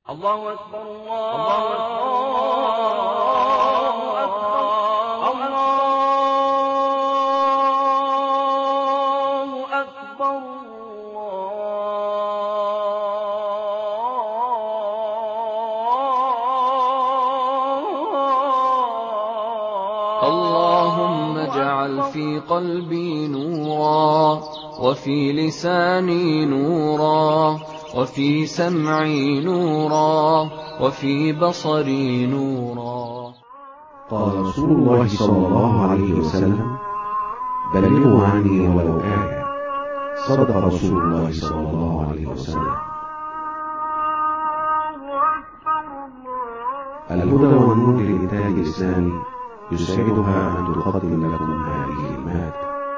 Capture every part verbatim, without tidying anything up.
الله أكبر الله أكبر الله أكبر اللهم اجعل في قلبي نورا، وفي لساني نورا، وفي سمعي نورا، وفي بصري نورا. قال رسول الله صلى الله عليه وسلم: بلغوا عني ولو آية. صدق رسول الله صلى الله عليه وسلم. الهدى والنور للإنتاج الإسلامي يسعدها أن تقدم لكم هذه المادة.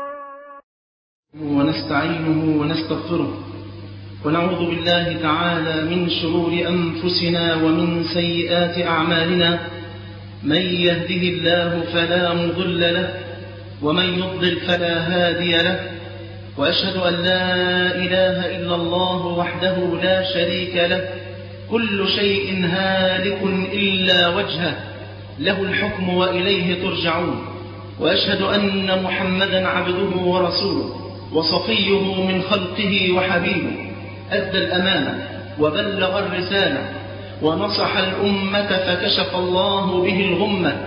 ونستعينه ونستغفره ونعوذ بالله تعالى من شرور أنفسنا ومن سيئات أعمالنا، من يهده الله فلا مضل له ومن يضلل فلا هادي له، وأشهد أن لا إله إلا الله وحده لا شريك له، كل شيء هالك إلا وجهه، له الحكم وإليه ترجعون. وأشهد أن محمدا عبده ورسوله وصفيه من خلقه وحبيبه، أدى الأمانة وبلغ الرسالة ونصح الأمة فكشف الله به الغمة،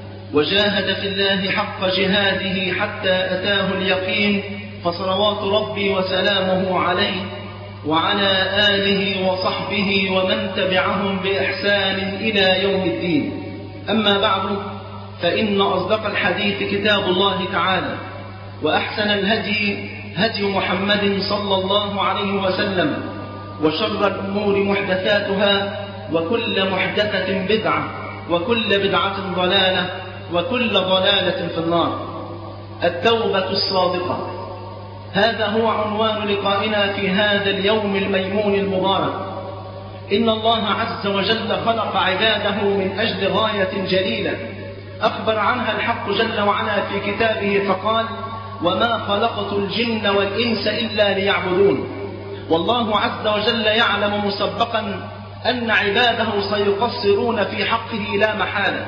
وجاهد في الله حق جهاده حتى أتاه اليقين، فصلوات ربي وسلامه عليه وعلى آله وصحبه ومن تبعهم بإحسان إلى يوم الدين. أما بعد، فإن أصدق الحديث كتاب الله تعالى، وأحسن الهدي هدي محمد صلى الله عليه وسلم، وشر الأمور محدثاتها، وكل محدثة بدعة، وكل بدعة ضلالة، وكل ضلالة في النار. التوبة الصادقة، هذا هو عنوان لقائنا في هذا اليوم الميمون المبارك. إن الله عز وجل خلق عباده من أجل غاية جليلة أخبر عنها الحق جل وعلا في كتابه فقال: وما خلقت الجن والإنس إلا ليعبدون. والله عز وجل يعلم مسبقا أن عباده سيقصرون في حقه لا محالة،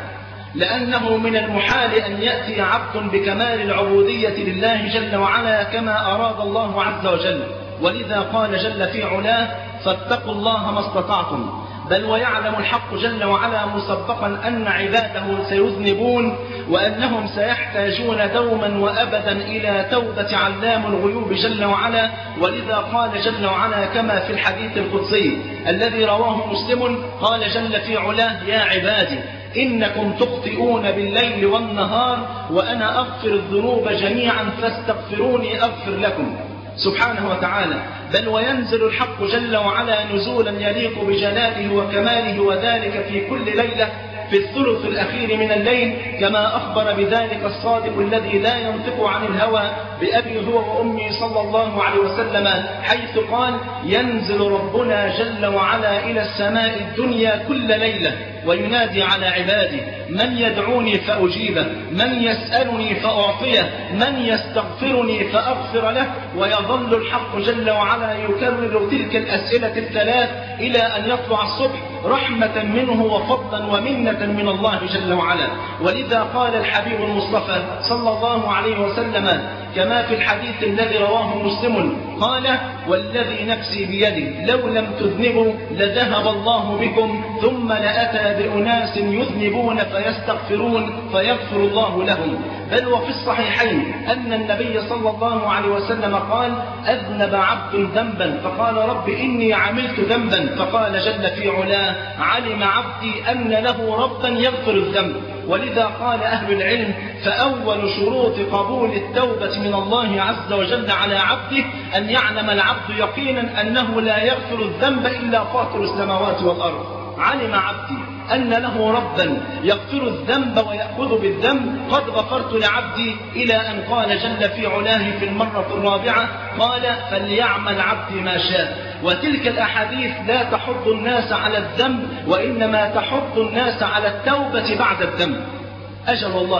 لأنه من المحال أن يأتي عبد بكمال العبودية لله جل وعلا كما أراد الله عز وجل، ولذا قال جل في علاه: فاتقوا الله ما استطعتم. بل ويعلم الحق جل وعلا مسبقا أن عباده سيذنبون، وأنهم سيحتاجون دوما وأبدا إلى توبة علام الغيوب جل وعلا، ولذا قال جل وعلا كما في الحديث القدسي الذي رواه مسلم، قال جل في علاه: يا عبادي إنكم تخطئون بالليل والنهار وأنا أغفر الذنوب جميعا فاستغفروني أغفر لكم. سبحانه وتعالى. بل وينزل الحق جل وعلا نزولا يليق بجلاله وكماله، وذلك في كل ليلة في الثلث الأخير من الليل، كما أخبر بذلك الصادق الذي لا ينطق عن الهوى بأبي هو وأمي صلى الله عليه وسلم، حيث قال: ينزل ربنا جل وعلا إلى السماء الدنيا كل ليلة وينادي على عبادي: من يدعوني فأجيبه، من يسألني فأعطيه، من يستغفرني فأغفر له. ويظل الحق جل وعلا يكرر تلك الأسئلة الثلاث إلى أن يطلع الصبح، رحمة منه وفضلا ومنة من الله جل وعلا. ولذا قال الحبيب المصطفى صلى الله عليه وسلم كما في الحديث الذي رواه مسلم، قال: والذي نفسي بيده لو لم تذنبوا لذهب الله بكم ثم لأتى بأناس يذنبون فيستغفرون فيغفر الله لهم. بل وفي الصحيحين أن النبي صلى الله عليه وسلم قال: أذنب عبد ذنبا فقال: رب إني عملت ذنبا، فقال جل في علاه: علم عبدي أن له ربا يغفر الذنب. ولذا قال أهل العلم: فأول شروط قبول التوبة من الله عز وجل على عبده أن يعلم العبد يقينا أنه لا يغفر الذنب إلا فاطر السماوات والأرض. علم عبدي أن له ربا يغفر الذنب ويأخذ بالذنب، قد غفرت لعبدي، إلى أن قال جل في علاه في المرة الرابعة، قال: فليعمل عبدي ما شاء. وتلك الأحاديث لا تحض الناس على الذنب، وإنما تحض الناس على التوبة بعد الذنب. أجل والله.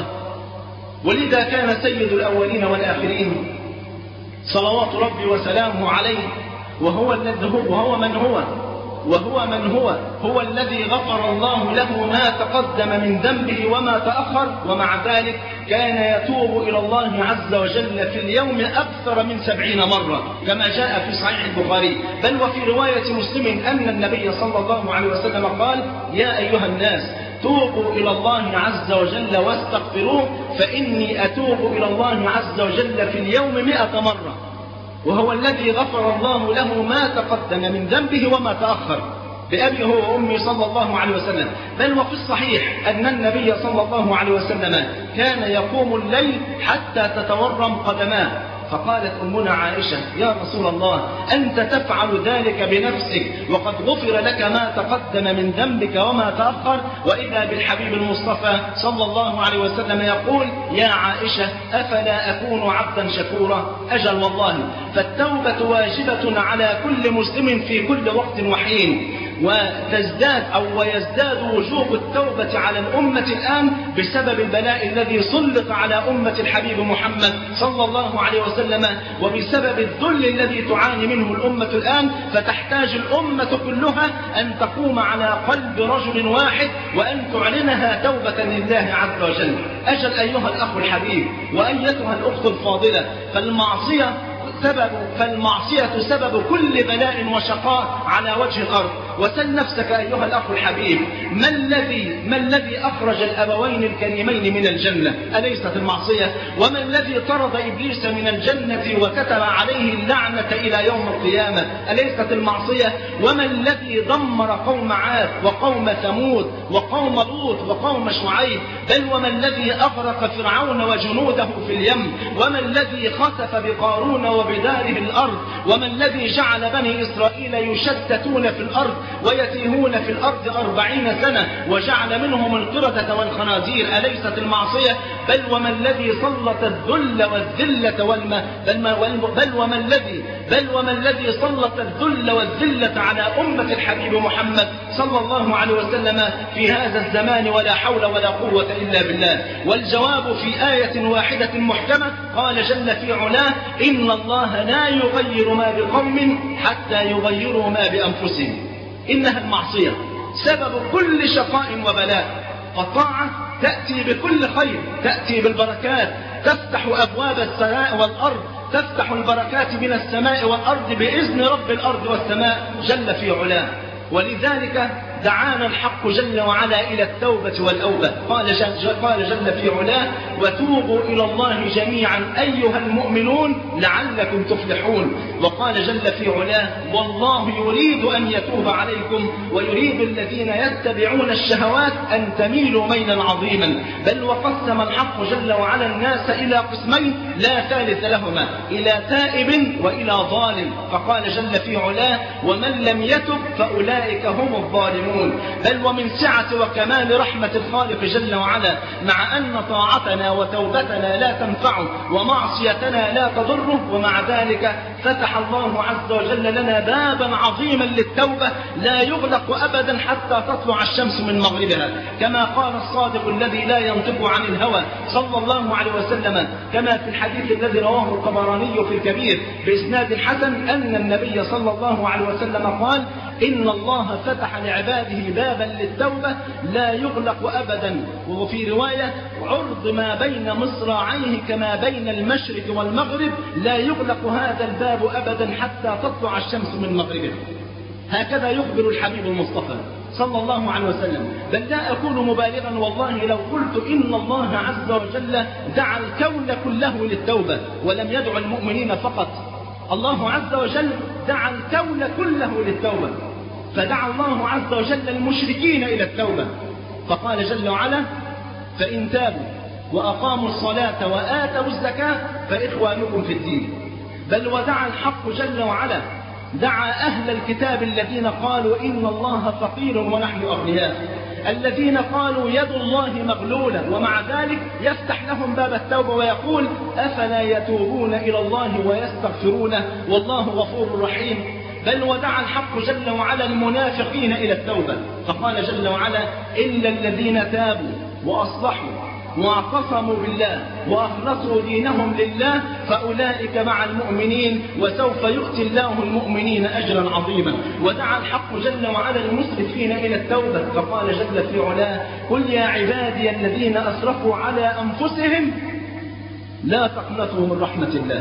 ولذا كان سيد الأولين والآخرين صلوات ربي وسلامه عليه، وهو الذي هو وهو من هو وهو من هو هو الذي غفر الله له ما تقدم من ذنبه وما تأخر، ومع ذلك كان يتوب إلى الله عز وجل في اليوم أكثر من سبعين مرة كما جاء في صحيح البخاري. بل وفي رواية مسلم أن النبي صلى الله عليه وسلم قال: يا أيها الناس توبوا إلى الله عز وجل واستغفروه فإني أتوب إلى الله عز وجل في اليوم مئة مرة، وهو الذي غفر الله له ما تقدم من ذنبه وما تأخر بأبي هو وأمي صلى الله عليه وسلم. بل وفي الصحيح أن النبي صلى الله عليه وسلم كان يقوم الليل حتى تتورم قدماه، فقالت أمنا عائشة: يا رسول الله أنت تفعل ذلك بنفسك وقد غفر لك ما تقدم من ذنبك وما تأخر، وإذا بالحبيب المصطفى صلى الله عليه وسلم يقول: يا عائشة أفلا أكون عبدا شكورا؟ أجل والله، فالتوبة واجبة على كل مسلم في كل وقت وحين، وتزداد أو ويزداد وجوب التوبة على الأمة الآن بسبب البلاء الذي سلط على أمة الحبيب محمد صلى الله عليه وسلم، وبسبب الذل الذي تعاني منه الأمة الآن، فتحتاج الأمة كلها أن تقوم على قلب رجل واحد وأن تعلنها توبة لله عز وجل. أجل أيها الأخ الحبيب وأيتها الأخت الفاضلة، فالمعصية سبب فالمعصية سبب كل بلاء وشقاء على وجه الأرض. وسل نفسك أيها الأخ الحبيب، ما الذي ما الذي أخرج الأبوين الكريمين من الجنة؟ أليست المعصية؟ وما الذي طرد إبليس من الجنة وكتب عليه اللعنة إلى يوم القيامة؟ أليست المعصية؟ وما الذي دمر قوم عاد وقوم ثمود وقوم لوط وقوم شعيب؟ بل وما الذي أغرق فرعون وجنوده في اليم؟ وما الذي خسف بقارون وبداره الأرض؟ وما الذي جعل بني إسرائيل يشتتون في الأرض ويتيهون في الأرض أربعين سنة وجعل منهم القردة والخنازير؟ أليست المعصية؟ بل وما الذي سلط الذل والذلة والم... بل, ما... بل وما الذي بل وما الذي سلط الذل والذلة على أمة الحبيب محمد صلى الله عليه وسلم في هذا الزمان؟ ولا حول ولا قوة إلا بالله. والجواب في آية واحدة محكمة، قال جل في علاه: إن الله لا يغير ما بقوم حتى يغيروا ما بأنفسهم. إنها المعصية سبب كل شقاء وبلاء، فالطاعة تأتي بكل خير، تأتي بالبركات، تفتح أبواب السماء والأرض، تفتح البركات من السماء والأرض بإذن رب الأرض والسماء جل في علاه. ولذلك دعانا الحق جل وعلا إلى التوبة والأوبة. قال جل, قال جل في علاه: وتوبوا إلى الله جميعا أيها المؤمنون لعلكم تفلحون. وقال جل في علاه: والله يريد أن يتوب عليكم ويريد الذين يتبعون الشهوات أن تميلوا ميلا عظيما. بل وقسم الحق جل وعلا الناس إلى قسمين لا ثالث لهما، إلى تائب وإلى ظالم. فقال جل في علاه: ومن لم يتب فأولئك هم الظالمون. بل ومن سعة وكمال رحمة الخالق جل وعلا، مع أن طاعتنا وتوبتنا لا تنفعه ومعصيتنا لا تضره، ومع ذلك فتح الله عز وجل لنا بابا عظيما للتوبة لا يغلق أبدا حتى تطلع الشمس من مغربها، كما قال الصادق الذي لا ينطق عن الهوى صلى الله عليه وسلم، كما في الحديث الذي رواه الطبراني في الكبير بإسناد حسن أن النبي صلى الله عليه وسلم قال: إن الله فتح لعباده بابا للتوبة لا يغلق أبدا. وفي رواية: عرض ما بين مصراعيه كما بين المشرق والمغرب، لا يغلق هذا الباب أبدا حتى تطلع الشمس من مغربها. هكذا يخبر الحبيب المصطفى صلى الله عليه وسلم. بل لا أكون مبالغا والله لو قلت إن الله عز وجل دعا الكون كله للتوبة ولم يدع المؤمنين فقط. الله عز وجل دعا الكون كله للتوبة، فدعا الله عز وجل المشركين إلى التوبة، فقال جل وعلا: فإن تابوا وأقاموا الصلاة وآتوا الزكاة فإخوانكم في الدين. بل ودعا الحق جل وعلا، دعا أهل الكتاب الذين قالوا إن الله فقير ونحن أغنياء، الذين قالوا يد الله مغلولة، ومع ذلك يفتح لهم باب التوبة ويقول: أفلا يتوبون إلى الله ويستغفرونه والله غفور رحيم. بل ودعا الحق جل وعلا المنافقين إلى التوبة، فقال جل وعلا: إلا الذين تابوا وأصلحوا واعتصموا بالله وأخلصوا دينهم لله فأولئك مع المؤمنين وسوف يؤتي الله المؤمنين أجرا عظيما. ودعا الحق الحق جل وعلا المسرفين إلى التوبة، فقال جل في علاه: قل يا عبادي الذين أسرفوا على أنفسهم لا تقنطوا من رحمة الله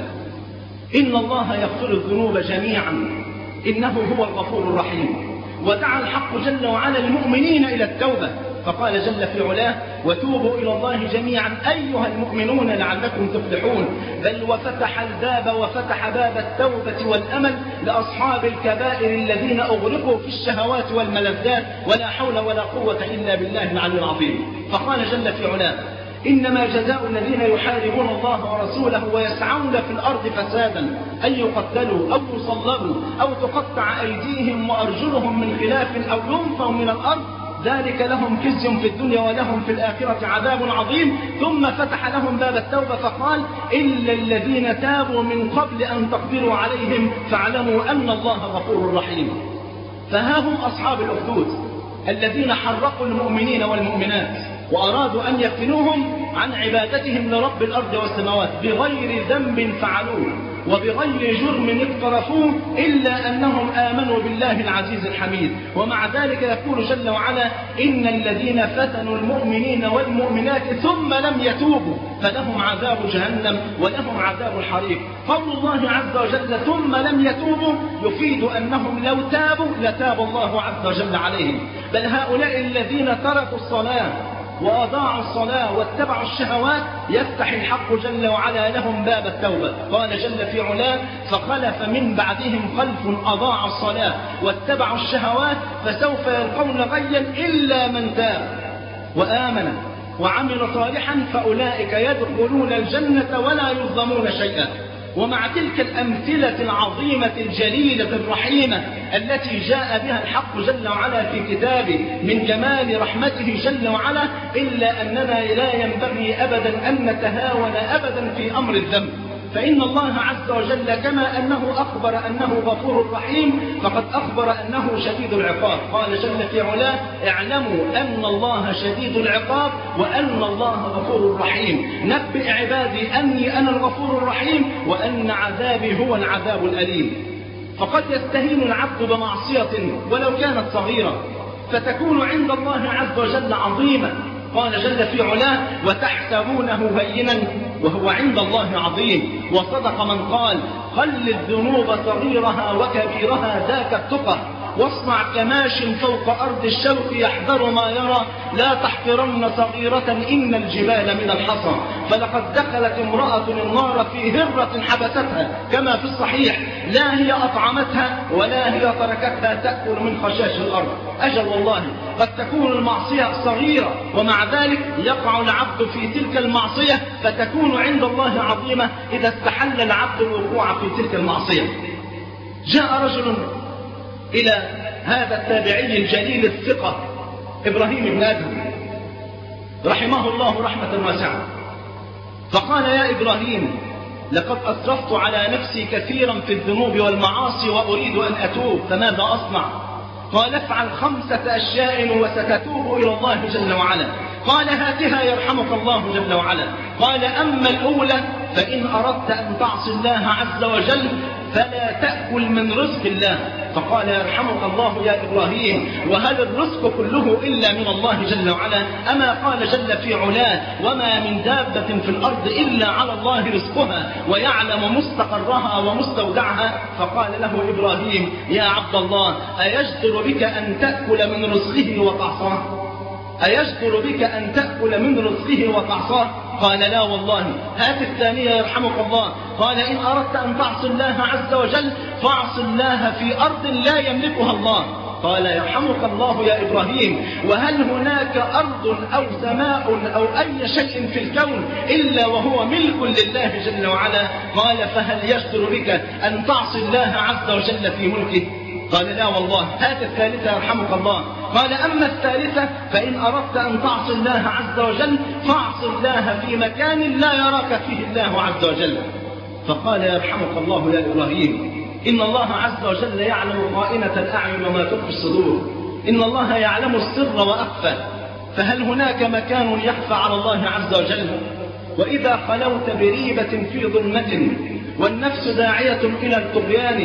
إن الله يغفر الذنوب جميعا إنه هو الغفور الرحيم. ودعا الحق جل وعلا المؤمنين إلى التوبة، فقال جل في علاه: وتوبوا إلى الله جميعا أيها المؤمنون لعلكم تفلحون. بل وفتح الباب وفتح باب التوبة والأمل لأصحاب الكبائر الذين أغرقوا في الشهوات والملذات ولا حول ولا قوة إلا بالله العلي العظيم. فقال جل في علاه: إنما جزاء الذين يحاربون الله ورسوله ويسعون في الأرض فسادا أن يقتلوا أو يصلبوا أو تقطع أيديهم وأرجلهم من خلاف أو ينفوا من الأرض ذلك لهم خزي في الدنيا ولهم في الآخرة عذاب عظيم. ثم فتح لهم باب التوبة فقال: إلا الذين تابوا من قبل أن تقدروا عليهم فاعلموا أن الله غفور رحيم. فها هم أصحاب الأخدود الذين حرقوا المؤمنين والمؤمنات وأرادوا أن يفتنوهم عن عبادتهم لرب الأرض والسماوات بغير ذنب فعلوه وبغير جرم اقترفوه إلا أنهم آمنوا بالله العزيز الحميد. ومع ذلك يقول جل وعلا: إن الذين فتنوا المؤمنين والمؤمنات ثم لم يتوبوا فلهم عذاب جهنم ولهم عذاب الحريق. قول الله عز وجل ثم لم يتوبوا يفيد أنهم لو تابوا لتاب الله عز وجل عليهم. بل هؤلاء الذين تركوا الصلاة وأضاعوا الصلاة واتبعوا الشهوات يفتح الحق جل وعلا لهم باب التوبة. قال جل في علاه: فخلف من بعدهم خلف أضاعوا الصلاة واتبعوا الشهوات فسوف يلقون غيا إلا من تاب وآمن وعمل صالحا فأولئك يدخلون الجنة ولا يظلمون شيئا. ومع تلك الأمثلة العظيمة الجليلة الرحيمة التي جاء بها الحق جل وعلا في كتابه من جمال رحمته جل وعلا، إلا أننا لا ينبغي أبدا أن نتهاون أبدا في أمر الذنب. فإن الله عز وجل كما أنه أخبر أنه غفور رحيم فقد أخبر أنه شديد العقاب. قال جل في علاه: اعلموا أن الله شديد العقاب وأن الله غفور رحيم. نبئ عبادي أني أنا الغفور الرحيم وأن عذابي هو العذاب الأليم. فقد يستهين العبد بمعصية ولو كانت صغيرة فتكون عند الله عز وجل عظيمة. قال جل في علاه: وتحسبونه هينا وهو عند الله عظيم. وصدق من قال: خل الذنوب صغيرها وكبيرها ذاك التقى واصنع كماش فوق أرض الشوك يحذر ما يرى لا تحقرن صغيرة إن الجبال من الحصى. فلقد دخلت امرأة النار في هرة حبستها كما في الصحيح لا هي أطعمتها ولا هي تركتها تأكل من خشاش الأرض. أجل والله قد تكون المعصية صغيرة ومع ذلك يقع العبد في تلك المعصية فتكون عند الله عظيمة إذا استحل العبد الوقوع في تلك المعصية. جاء رجل إلى هذا التابعي الجليل الثقة إبراهيم بن آدم رحمه الله رحمة واسعة فقال: يا إبراهيم لقد أسرفت على نفسي كثيرا في الذنوب والمعاصي وأريد أن أتوب فماذا أصنع؟ قال: افعل خمسة أشياء وستتوب إلى الله جل وعلا. قال: هاتها يرحمك الله جل وعلا. قال: أما الأولى فإن أردت أن تعصي الله عز وجل فلا تأكل من رزق الله. فقال: يرحمك الله يا إبراهيم وهل الرزق كله إلا من الله جل وعلا؟ أما قال جل في علاه: وما من دابة في الأرض إلا على الله رزقها ويعلم مستقرها ومستودعها. فقال له إبراهيم: يا عبد الله أيجدر بك أن تأكل من رزقه وتعصاه؟ أيجدر بك أن تأكل من رزقه وتعصاه؟ قال: لا والله. هات الثانية يرحمك الله. قال: إن أردت أن تعصي الله عز وجل فاعص الله في أرض لا يملكها الله. قال: يرحمك الله يا إبراهيم وهل هناك أرض أو سماء أو أي شيء في الكون إلا وهو ملك لله جل وعلا؟ قال: فهل يجدر بك أن تعصي الله عز وجل في ملكه؟ قال: لا والله. هات الثالثة يرحمك الله. قال: أما الثالثة فإن أردت أن تعصي الله عز وجل فاعص الله في مكان لا يراك فيه الله عز وجل. فقال: يرحمك الله يا إبراهيم إن الله عز وجل يعلم خائنة الأعين وما تخفي الصدور. إن الله يعلم السر وأخفى. فهل هناك مكان يخفى على الله عز وجل؟ وإذا خلوت بريبة في ظلمة والنفس داعية إلى الطغيان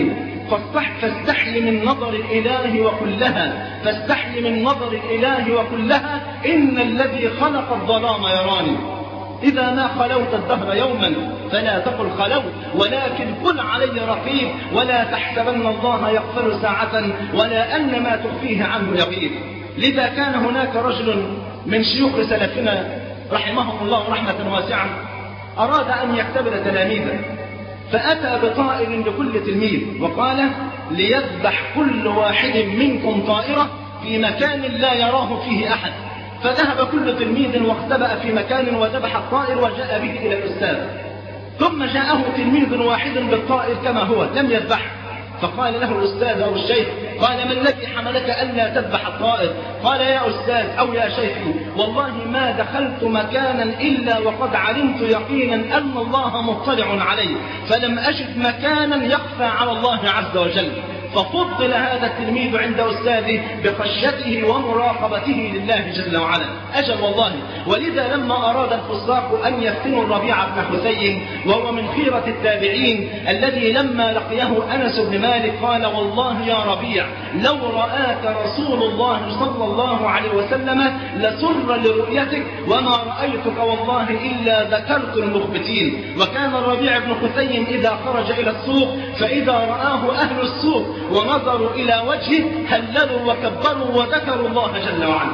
فاستحي من نظر الإله وقل لها فاستحي من نظر الإله وقل لها إن الذي خلق الظلام يراني. إذا ما خلوت الدهر يوما فلا تقل خلوت، ولكن قل علي رقيب، ولا تحسبن الله يغفل ساعة ولا أن ما تخفيه عنه يغيب. لذا كان هناك رجل من شيوخ سلفنا رحمهم الله رحمة واسعة أراد أن يختبر تلاميذه، فأتى بطائر لكل تلميذ وقال ليذبح كل واحد منكم طائرة في مكان لا يراه فيه أحد. فذهب كل تلميذ واختبأ في مكان وذبح الطائر وجاء به إلى الأستاذ. ثم جاءه تلميذ واحد بالطائر كما هو لم يذبح، فقال له الأستاذ أو الشيخ قال ما الذي حملك ألا تذبح الطائر؟ قال يا أستاذ أو يا شيخي والله ما دخلت مكانا إلا وقد علمت يقينا أن الله مطلع عليه، فلم أجد مكانا يخفى على الله عز وجل. ففضل هذا التلميذ عند أستاذه بخشيته ومراقبته لله جل وعلا. أجل والله. ولذا لما أراد الفساق أن يفتنوا الربيع بن حسين وهو من خيرة التابعين الذي لما لقيه أنس بن مالك قال والله يا ربيع لو رآك رسول الله صلى الله عليه وسلم لسر لرؤيتك وما رأيتك والله إلا ذكرت المخبتين. وكان الربيع بن حسين إذا خرج إلى السوق فإذا رآه أهل السوق ونظروا إلى وجهه هللوا وكبروا وذكروا الله جل وعلا.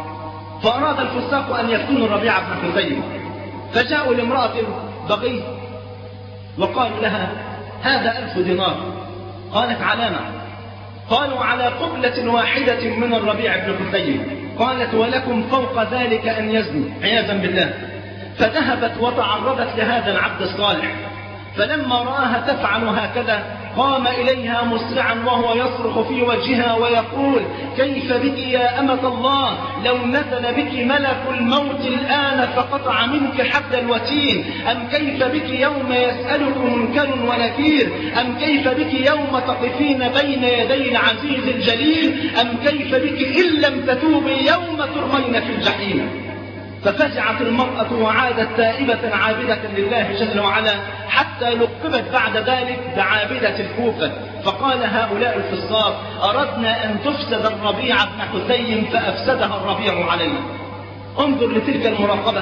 فأراد الفساق أن يفتنوا الربيع بن حسين، فجاءوا لامرأة بغي وقالوا لها هذا ألف دينار. قالت علامة؟ قالوا على قبلة واحدة من الربيع بن حسين. قالت ولكم فوق ذلك أن يزني عياذا بالله. فذهبت وتعرضت لهذا العبد الصالح، فلما رآها تفعل هكذا قام إليها مسرعا وهو يصرخ في وجهها ويقول كيف بك يا أمة الله لو نزل بك ملك الموت الآن فقطع منك حبل الوتين، أم كيف بك يوم يسألك منكر ونكير، أم كيف بك يوم تقفين بين يدي العزيز الجليل، أم كيف بك إن لم تتوبي يوم ترمين في الجحيم. ففزعت المرأة وعادت تائبة عابدة لله جل وعلا حتى لقبت بعد ذلك بعابدة الكوفة. فقال هؤلاء الفساق أردنا أن تفسد الربيع بن حسين فأفسدها الربيع علينا. انظر لتلك المراقبة،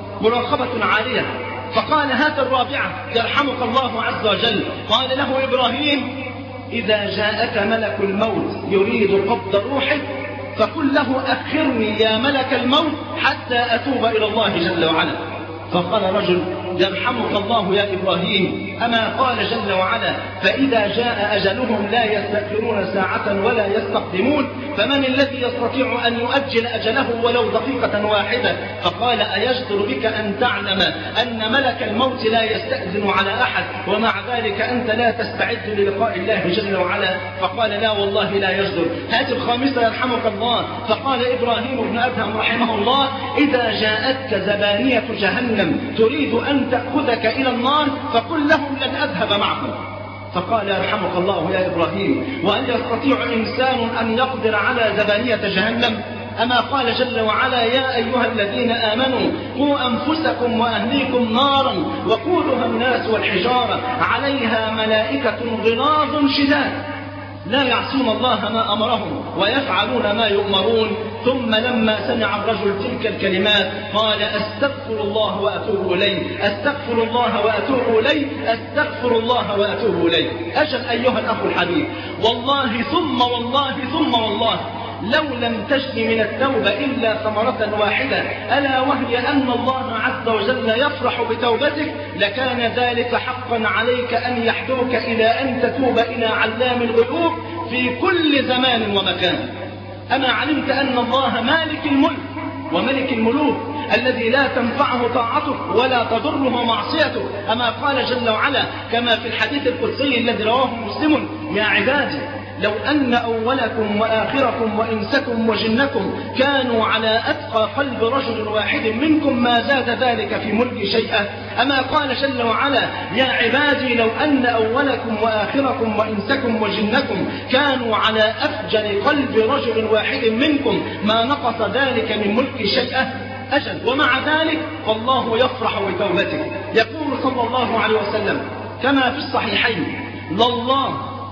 مراقبة عالية. فقال هات الرابعة يرحمك الله عز وجل. قال له إبراهيم إذا جاءك ملك الموت يريد قبض روحك فقل له أخرني يا ملك الموت حتى أتوب إلى الله جل وعلا. فقال رجل يرحمك الله يا إبراهيم أما قال جل وعلا فإذا جاء أجلهم لا يستأخرون ساعة ولا يستقدمون، فمن الذي يستطيع أن يؤجل أجله ولو دقيقة واحدة؟ فقال أيجدر بك أن تعلم أن ملك الموت لا يستأذن على أحد ومع ذلك أنت لا تستعد للقاء الله جل وعلا؟ فقال لا والله لا يجدر. هذه الخامسة يرحمك الله. فقال إبراهيم بن أدهم رحمه الله إذا جاءتك زبانية جهنم تريد أن تأخذك إلى النار فقل لهم لن أذهب معكم. فقال يرحمك الله يا إبراهيم وهل يستطيع إنسان أن يقدر على زبانية جهنم؟ أما قال جل وعلا يا أيها الذين آمنوا قوا أنفسكم وأهليكم نارا وقودها الناس والحجارة عليها ملائكة غلاظ شداد لا يعصون الله ما أمرهم ويفعلون ما يؤمرون. ثم لما سمع الرجل تلك الكلمات قال أستغفر الله وأتوب إليه، أستغفر الله وأتوب إليه، أستغفر الله وأتوب إليه. أجل أيها الأخ الحبيب والله ثم والله ثم والله لو لم تجد من التوبة إلا ثمرة واحدة ألا وهي أن الله عز وجل يفرح بتوبتك لكان ذلك حقا عليك أن يحدوك إلى أن تتوب إلى علام الغيوب في كل زمان ومكان. أما علمت أن الله مالك الملك وملك الملوك الذي لا تنفعه طاعته ولا تضره معصيته؟ أما قال جل وعلا كما في الحديث القدسي الذي رواه مسلم يا عبادي لو أن أولكم وآخركم وإنسكم وجنكم كانوا على أتقى قلب رجل واحد منكم ما زاد ذلك في ملك شيئا. أما قال جل وعلا يا عبادي لو أن أولكم وآخركم وإنسكم وجنكم كانوا على أفجر قلب رجل واحد منكم ما نقص ذلك من ملك شيئا. أجل ومع ذلك فالله يفرح بتوبتك. يقول صلى الله عليه وسلم كما في الصحيحين لله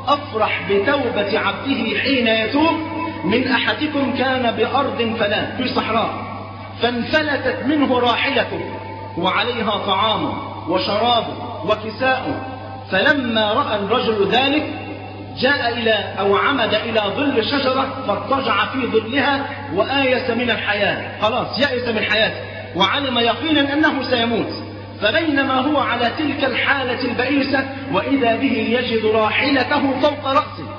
أفرح بتوبة عبده حين يتوب من أحدكم كان بأرض فلاة في صحراء فانفلتت منه راحلته وعليها طعامه وشرابه وكساؤه، فلما رأى الرجل ذلك جاء إلى أو عمد إلى ظل شجرة فاضطجع في ظلها وآيس من الحياة، خلاص يأس من حياته وعلم يقينا أنه سيموت. فبينما هو على تلك الحالة البئيسة وإذا به يجد راحلته فوق رأسه،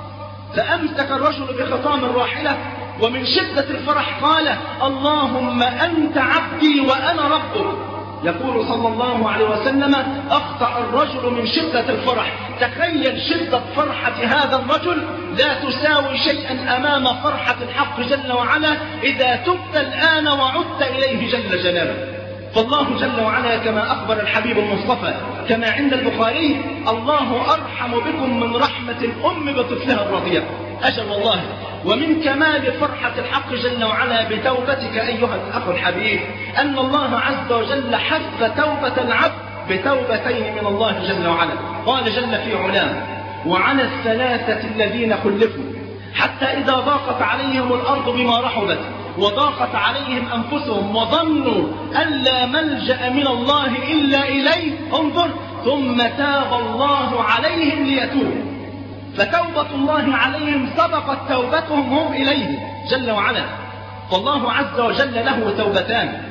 فأمسك الرجل بخطام الراحلة ومن شدة الفرح قال: اللهم أنت عبدي وأنا ربك. يقول صلى الله عليه وسلم: أخطأ الرجل من شدة الفرح. تخيل شدة فرحة هذا الرجل لا تساوي شيئا أمام فرحة الحق جل وعلا إذا تبت الآن وعدت إليه جل جلاله. فالله جل وعلا كما أخبر الحبيب المصطفى كما عند البخاري: الله أرحم بكم من رحمة الأم بطفلها الرضيع. أجل والله. ومن كمال فرحة الحق جل وعلا بتوبتك أيها الأخ الحبيب أن الله عز وجل حث توبة العبد بتوبتين من الله جل وعلا. قال جل في علاه: وعلى الثلاثة الذين خلفوا حتى إذا ضاقت عليهم الأرض بما رحبت وضاقت عليهم أنفسهم وظنوا أن لا ملجأ من الله إلا إليه، انظر، ثم تاب الله عليهم ليتوبوا. فتوبة الله عليهم سبقت توبتهم هم إليه جل وعلا. فالله عز وجل له توبتان: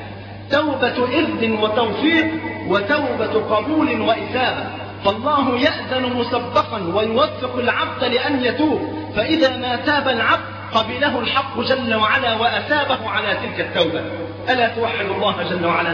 توبة إذن وتوفيق، وتوبة قبول وإثابة. فالله يأذن مسبقا ويوفق العبد لأن يتوب، فإذا ما تاب العبد قبله الحق جل وعلا وأثابه على تلك التوبة. ألا توحد الله جل وعلا؟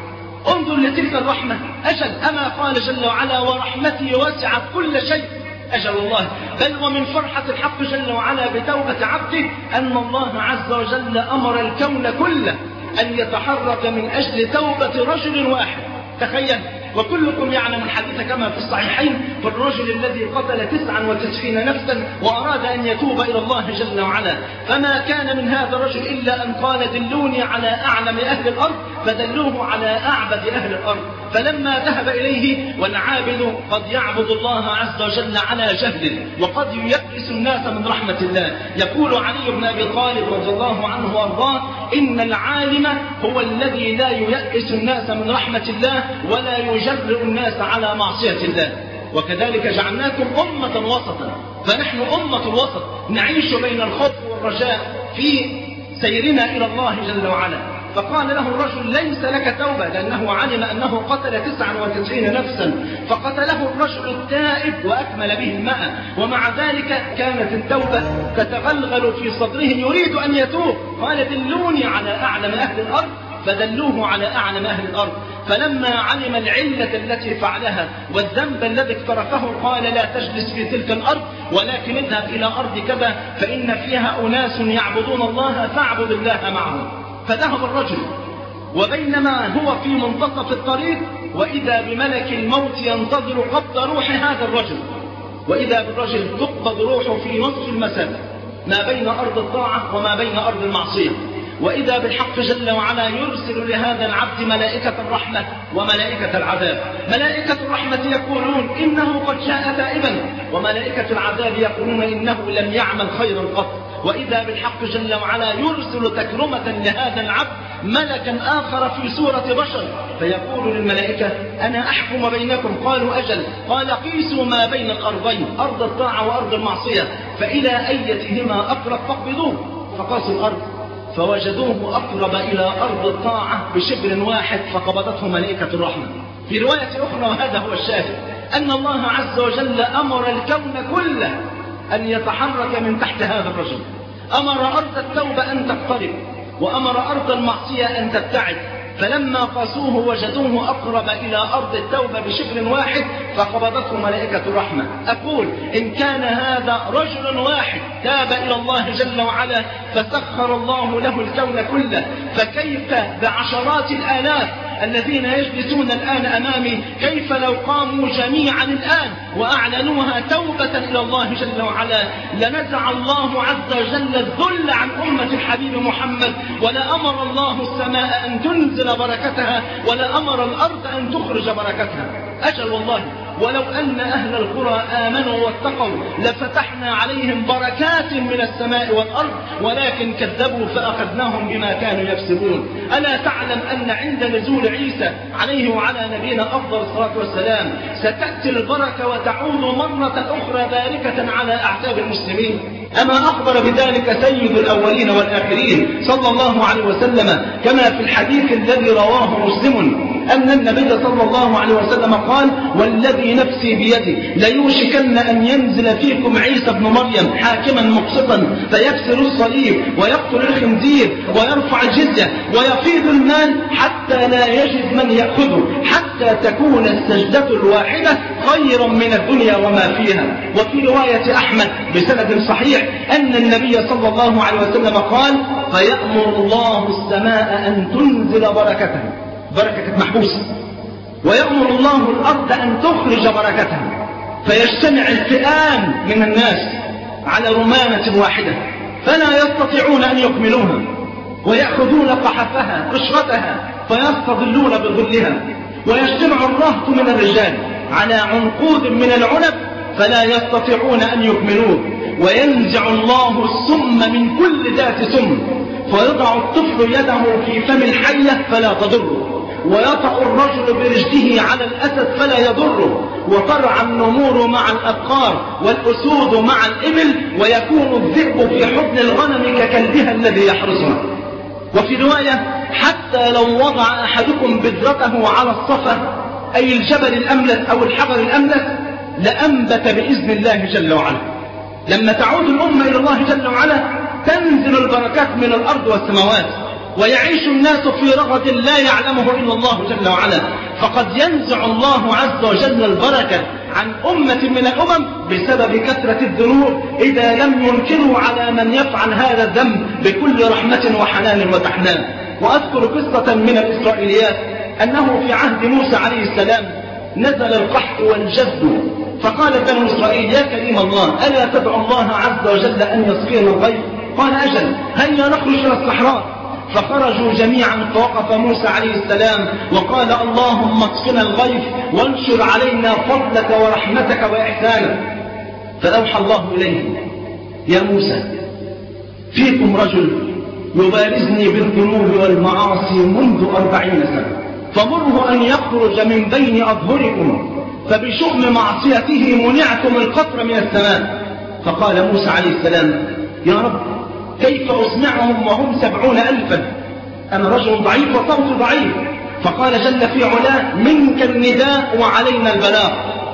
انظر لتلك الرحمة. أجل أما قال جل وعلا: ورحمتي وسعت كل شيء. أجل الله. بل ومن فرحة الحق جل وعلا بتوبة عبده أن الله عز وجل أمر الكون كله أن يتحرك من أجل توبة رجل واحد. تخيل، وكلكم يعلم الحديث كما في الصحيحين في الرجل الذي قتل تسعا وتسعين نفسا وأراد أن يتوب إلى الله جل وعلا، فما كان من هذا الرجل إلا أن قال: دلوني على أعلم أهل الأرض، فدلوه على أعبد أهل الأرض. فلما ذهب إليه، والعابد قد يعبد الله عز وجل على جهل وقد ييأس الناس من رحمة الله، يقول علي بن أبي طالب رضي الله عنه وأرضاه: إن العالم هو الذي لا ييأس الناس من رحمة الله ولا يجرئ الناس على معصية الله. وكذلك جعلناكم أمة وسطا، فنحن أمة الوسط نعيش بين الخوف والرجاء في سيرنا إلى الله جل وعلا. فقال له الرجل: ليس لك توبة، لأنه علم أنه قتل تسعا وتسعين نفسا، فقتله الرجل التائب وأكمل به الماء، ومع ذلك كانت التوبة تتغلغل في صدره يريد أن يتوب. قال: دلوني على أعلم أهل الأرض، فدلوه على أعلم أهل الأرض. فلما علم العلة التي فعلها والذنب الذي اقترفه قال: لا تجلس في تلك الأرض، ولكن اذهب إلى أرض كذا فإن فيها أناس يعبدون الله فاعبد الله معهم. فذهب الرجل، وبينما هو في منتصف الطريق وإذا بملك الموت ينتظر قبض روح هذا الرجل، وإذا بالرجل تقبض روحه في نصف المسافة ما بين أرض الطاعة وما بين أرض المعصية، وإذا بالحق جل وعلا يرسل لهذا العبد ملائكة الرحمة وملائكة العذاب. ملائكة الرحمة يقولون: إنه قد جاء تائبا، وملائكة العذاب يقولون: إنه لم يعمل خيرا قط. وإذا بالحق جل وعلا يرسل تكرمة لهذا العبد ملكا آخر في صورة بشر، فيقول للملائكة: أنا أحكم بينكم. قالوا: أجل. قال: قيسوا ما بين الأرضين، أرض الطاعة وأرض المعصية، فإلى أيتهما أقرب فاقبضوه. فقاسوا الأرض فوجدوه أقرب إلى أرض الطاعة بشبر واحد، فقبضته ملائكة الرحمة. في رواية أخرى، وهذا هو الشاهد، أن الله عز وجل أمر الكون كله أن يتحرك من تحت هذا الرجل. أمر أرض التوبة أن تقترب، وأمر أرض المعصية أن تبتعد، فلما قاسوه وجدوه أقرب إلى أرض التوبة بشبر واحد، فقبضته ملائكة الرحمة. أقول: إن كان هذا رجل واحد تاب إلى الله جل وعلا فسخر الله له الكون كله، فكيف بعشرات الآلاف الذين يجلسون الآن أمامي؟ كيف لو قاموا جميعا الآن وأعلنوها توبة إلى الله جل وعلا؟ لنزع الله عز وجل الذل عن أمة الحبيب محمد، ولا أمر الله السماء أن تنزل بركتها، ولا أمر الأرض أن تخرج بركتها. أجل والله. ولو أن أهل القرى آمنوا واتقوا لفتحنا عليهم بركات من السماء والأرض ولكن كذبوا فأخذناهم بما كانوا يكسبون. ألا تعلم أن عند نزول عيسى عليه وعلى نبينا أفضل الصلاة والسلام ستأتي البركة وتعود مرة أخرى باركة على أعتاب المسلمين؟ أما أخبر بذلك سيد الأولين والآخرين صلى الله عليه وسلم كما في الحديث الذي رواه مسلم أن النبي صلى الله عليه وسلم قال: والذي نفسي بيده ليوشكن أن ينزل فيكم عيسى ابن مريم حاكما مقسطا فيكسر الصليب ويقتل الخنزير ويرفع الجزية ويفيض المال حتى لا يجد من يأخذه، حتى تكون السجدة الواحدة خيرا من الدنيا وما فيها. وفي رواية أحمد بسند صحيح أن النبي صلى الله عليه وسلم قال: فيأمر الله السماء أن تنزل بركتها، بركة محبوسة، ويأمر الله الأرض أن تخرج بركتها، فيجتمع الفئام من الناس على رمانة واحدة فلا يستطيعون أن يكملوها، ويأخذون قحفها رشوتها فيستظلون بظلها، ويجتمع الرهط من الرجال على عنقود من العنب فلا يستطيعون أن يكملوه، وينزع الله السم من كل ذات سم فيضع الطفل يده في فم الحية فلا تضره، ويطأ الرجل برجله على الأسد فلا يضره، وترعى النمور مع الأبقار والأسود مع الإبل، ويكون الذئب في حضن الغنم ككلبها الذي يحرسها. وفي رواية: حتى لو وضع أحدكم بذرته على الصفا أي الجبل الأملس أو الحجر الأملس لأنبت بإذن الله جل وعلا. لما تعود الأمة إلى الله جل وعلا تنزل البركات من الأرض والسماوات، ويعيش الناس في رغد لا يعلمه إلا الله جل وعلا. فقد ينزع الله عز وجل البركة عن أمة من الأمم بسبب كثرة الذنوب إذا لم ينكروا على من يفعل هذا الذنب بكل رحمة وحنان وتحنان. وأذكر قصة من الإسرائيليات أنه في عهد موسى عليه السلام نزل القحط والجذب، فقال بنو إسرائيل: يا كريم الله، ألا تدعو الله عز وجل أن يسقينا الغيث؟ قال: أجل، هيا نخرج إلى الصحراء. فخرجوا جميعا فوقف موسى عليه السلام وقال: اللهم اسقنا الغيث وانشر علينا فضلك ورحمتك وإحسانك. فأوحى الله إليه: يا موسى، فيكم رجل يبارزني بالذنوب والمعاصي منذ أربعين سنة، فمره أن يخرج من بين أظهركم، فبشؤم معصيته منعتم القطر من السماء. فقال موسى عليه السلام: يا رب، كيف أسمعهم وهم سبعون ألفا؟ أنا رجل ضعيف وصوت ضعيف. فقال جل في علاه: منك النداء وعلينا البلاغ.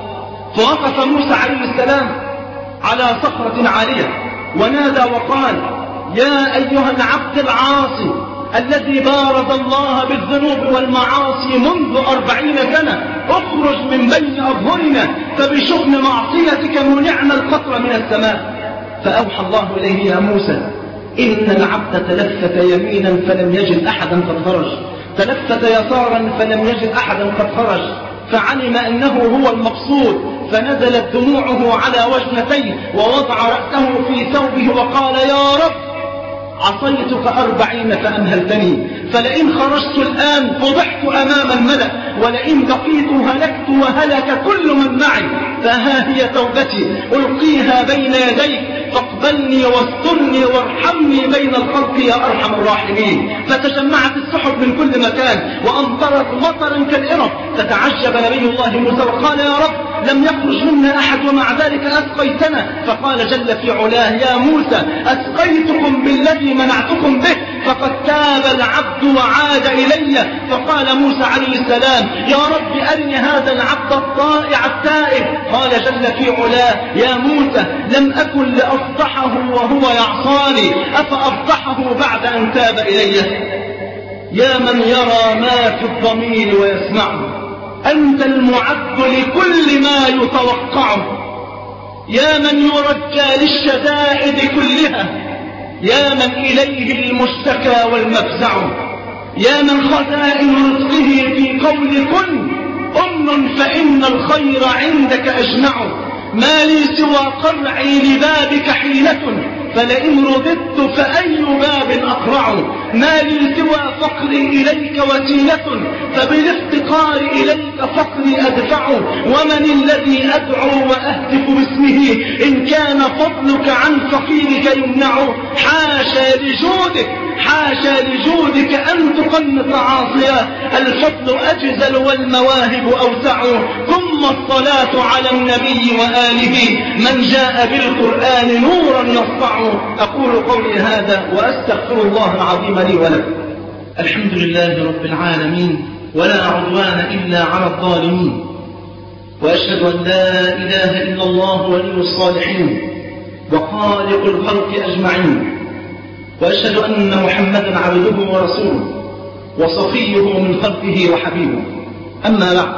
فوقف موسى عليه السلام على صخرة عالية ونادى وقال: يا أيها العبد العاصي الذي بارز الله بالذنوب والمعاصي منذ أربعين سنة، اخرج من بين أظهرنا، فبشؤم معصيتك منعنا القطر من السماء. فأوحى الله إليه: يا موسى، إن العبد تلفت يمينا فلم يجد أحدا قد خرج، تلفت يسارا فلم يجد أحدا قد خرج، فعلم أنه هو المقصود، فنزلت دموعه على وجنتيه ووضع رأسه في ثوبه وقال: يا رب، عصيتك أربعين فأمهلتني، فلئن خرجت الآن فضحت أمام الملأ، ولئن بقيت هلكت وهلك كل من معي، فها هي توبتي ألقيها بين يديك، فاقبلني واسترني وارحمني بين الخلق يا أرحم الراحمين. فتجمعت السحب من كل مكان وأمطرت مطرا كالإرب. فتعجب نبي الله موسى وقال: يا رب، لم يخرج منا أحد ومع ذلك أسقيتنا. فقال جل في علاه: يا موسى، أسقيتكم بالذي منعتكم به، فقد تاب العبد وعاد إلي. فقال موسى عليه السلام: يا رب، أرني هذا العبد الطائع التائب. قال جل في علاه: يا موسى، لم أكن لأفضحه وهو يعصاني، أفأفضحه بعد أن تاب إلي؟ يا من يرى ما في الضمير ويسمعه، أنت المعد لكل ما يتوقعه، يا من يرجى للشدائد كلها، يا من إليه المشتكى والمفزع، يا من خزائن رزقه في قول كن أم فإن الخير عندك أجمع، ما لي سوى قرعي لبابك حيلة، فلئن رددت فأي باب أقرع، ما لي سوى فقري إليك وسيلة، فبالافتقار إليك فقري أدفع، ومن الذي أدعو وأهتف باسمه إن كان فضلك عن فقيرك يمنع. حاشا لجودك حاشا لجودك أن تقنط عاصيا، الفضل أجزل والمواهب أوسع. ثم الصلاة على النبي وآله من جاء بالقرآن نورا يسطع. أقول قولي هذا وأستغفر الله العظيم لي ولكم. الحمد لله رب العالمين، ولا عدوان إلا على الظالمين، وأشهد أن لا إله إلا الله ولي الصالحين وخالق الخلق أجمعين، وأشهد أن محمدا عبده ورسوله وصفيه من خلقه وحبيبه. أما بعد،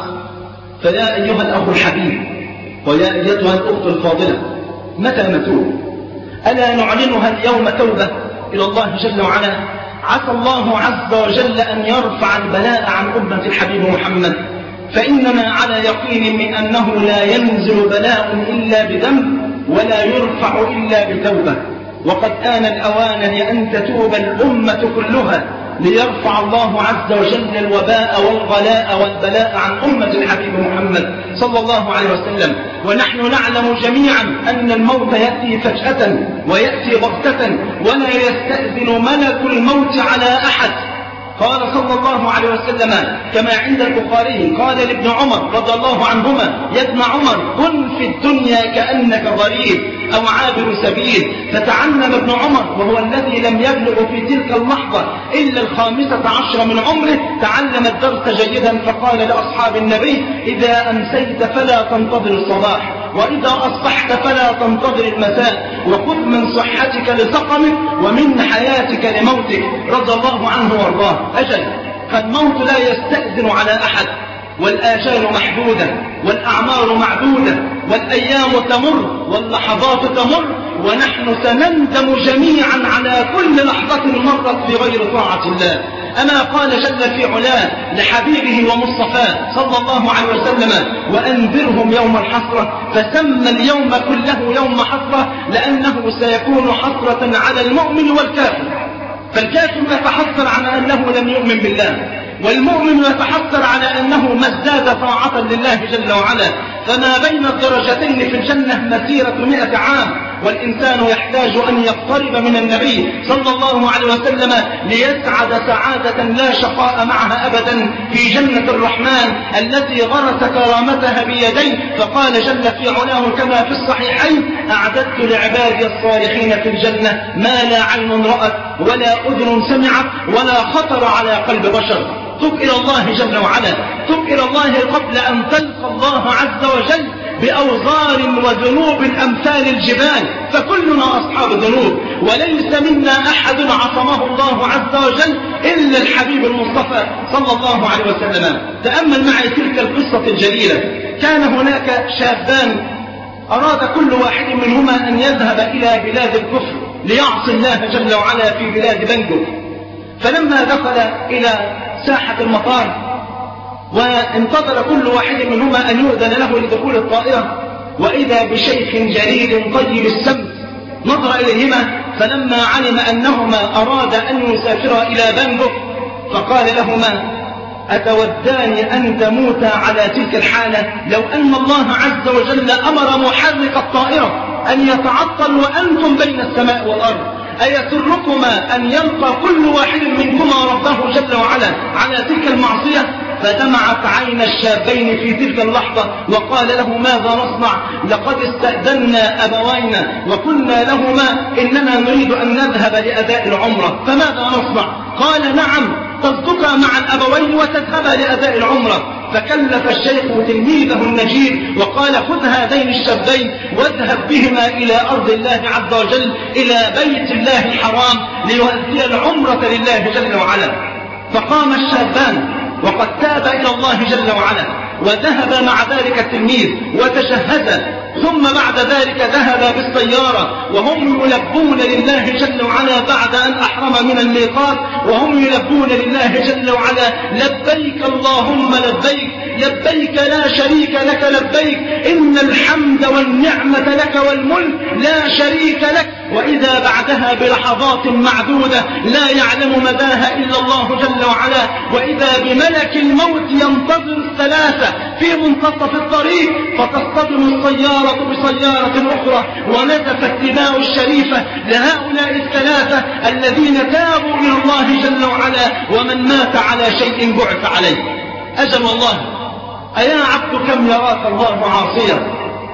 فيا أيها الأخ الحبيب ويا أيتها الأخت الفاضلة، متى نتوب؟ ألا نعلنها اليوم توبة إلى الله جل وعلا؟ عسى الله عز وجل أن يرفع البلاء عن أمة الحبيب محمد، فإننا على يقين من أنه لا ينزل بلاء إلا بذنب ولا يرفع إلا بتوبة. وقد آن الأوان لأن تتوب الأمة كلها ليرفع الله عز وجل الوباء والغلاء والبلاء عن أمة الحبيب محمد صلى الله عليه وسلم. ونحن نعلم جميعا أن الموت يأتي فجأة ويأتي بغتة، ولا يستأذن ملك الموت على أحد. قال صلى الله عليه وسلم كما عند البخاري، قال لابن عمر رضي الله عنهما: يا ابن عمر، كن في الدنيا كأنك غريب أو عابر سبيل. فتعلم ابن عمر وهو الذي لم يبلغ في تلك اللحظة إلا الخامسة عشر من عمره، تعلم الدرس جيدا، فقال لأصحاب النبي: إذا أمسيت فلا تنتظر الصباح، وإذا أصبحت فلا تنتظر المساء، وخذ من صحتك لسقمك ومن حياتك لموتك. رضي الله عنه وارضاه. أجل، فالموت لا يستأذن على أحد، والآجال محدودة، والأعمار معدودة، والأيام تمر، واللحظات تمر، ونحن سنندم جميعا على كل لحظة مرت في غير طاعة الله. أما قال جل في علاه لحبيبه ومصطفاه صلى الله عليه وسلم: وأنذرهم يوم الحسرة، فسمى اليوم كله يوم حسرة، لأنه سيكون حسرة على المؤمن والكافر. فالكافر يتحسر على أنه لم يؤمن بالله، والمؤمن يتحسر على أنه ما ازداد طاعة لله جل وعلا. فما بين الدرجتين في الجنة مسيرة مئة عام، والإنسان يحتاج أن يقترب من النبي صلى الله عليه وسلم ليسعد سعادة لا شقاء معها أبدا في جنة الرحمن التي غرس كرامتها بيديه. فقال جل في علاه كما في الصحيحين: أعددت لعبادي الصالحين في الجنة ما لا عين رأت ولا أذن سمعت ولا خطر على قلب بشر. تب إلى الله جل وعلا، تب إلى الله قبل أن تلقى الله عز وجل بأوزار وذنوب أمثال الجبال، فكلنا أصحاب ذنوب، وليس منا أحد عصمه الله عز وجل إلا الحبيب المصطفى صلى الله عليه وسلم. تأمل معي تلك القصة الجليلة. كان هناك شابان أراد كل واحد منهما أن يذهب إلى بلاد الكفر ليعصي الله جل وعلا في بلاد بنجو. فلما دخل إلى ساحة المطار وانتظر كل واحد منهما أن يؤذن له لدخول الطائرة، وإذا بشيخ جليل طيب السمت نظر إليهما، فلما علم أنهما أراد أن يسافرا إلى بنجو فقال لهما: أتودان أن تموتا على تلك الحالة لو أن الله عز وجل أمر محرك الطائرة أن يتعطل وأنتم بين السماء والأرض؟ أيسركما أن يلقى كل واحد منكما ربه جل وعلا على تلك المعصية؟ فدمعت عين الشابين في تلك اللحظة وقال له: ماذا نصنع؟ لقد استأذنا أبوينا وقلنا لهما إننا نريد أن نذهب لأداء العمرة، فماذا نصنع؟ قال: نعم، تصدقا مع الأبوين وتذهبا لأداء العمرة. فكلف الشيخ تلميذه النجيب وقال: خذ هذين الشابين واذهب بهما إلى أرض الله عز وجل، إلى بيت الله الحرام، ليؤدي العمرة لله جل وعلا. فقام الشابان وقد تاب إلى الله جل وعلا، وذهب مع ذلك التلميذ وتجهز، ثم بعد ذلك ذهب بالسيارة وهم يلبون لله جل وعلا بعد أن أحرم من الميقات، وهم يلبون لله جل وعلا: لبيك اللهم لبيك لبيك لا شريك لك لبيك إن الحمد والنعمة لك والملك لا شريك لك. وإذا بعدها بلحظات معدودة لا يعلم مداها إلا الله جل وعلا، وإذا بملك الموت ينتظر الثلاثة في منتصف الطريق، فتصطدم السيارة بسيارة أخرى، ونزفت الدماء الشريفة لهؤلاء الثلاثة الذين تابوا إلى الله جل وعلا، ومن مات على شيء بعث عليه. أجل والله، أيا عبد كم يراك الله عاصيا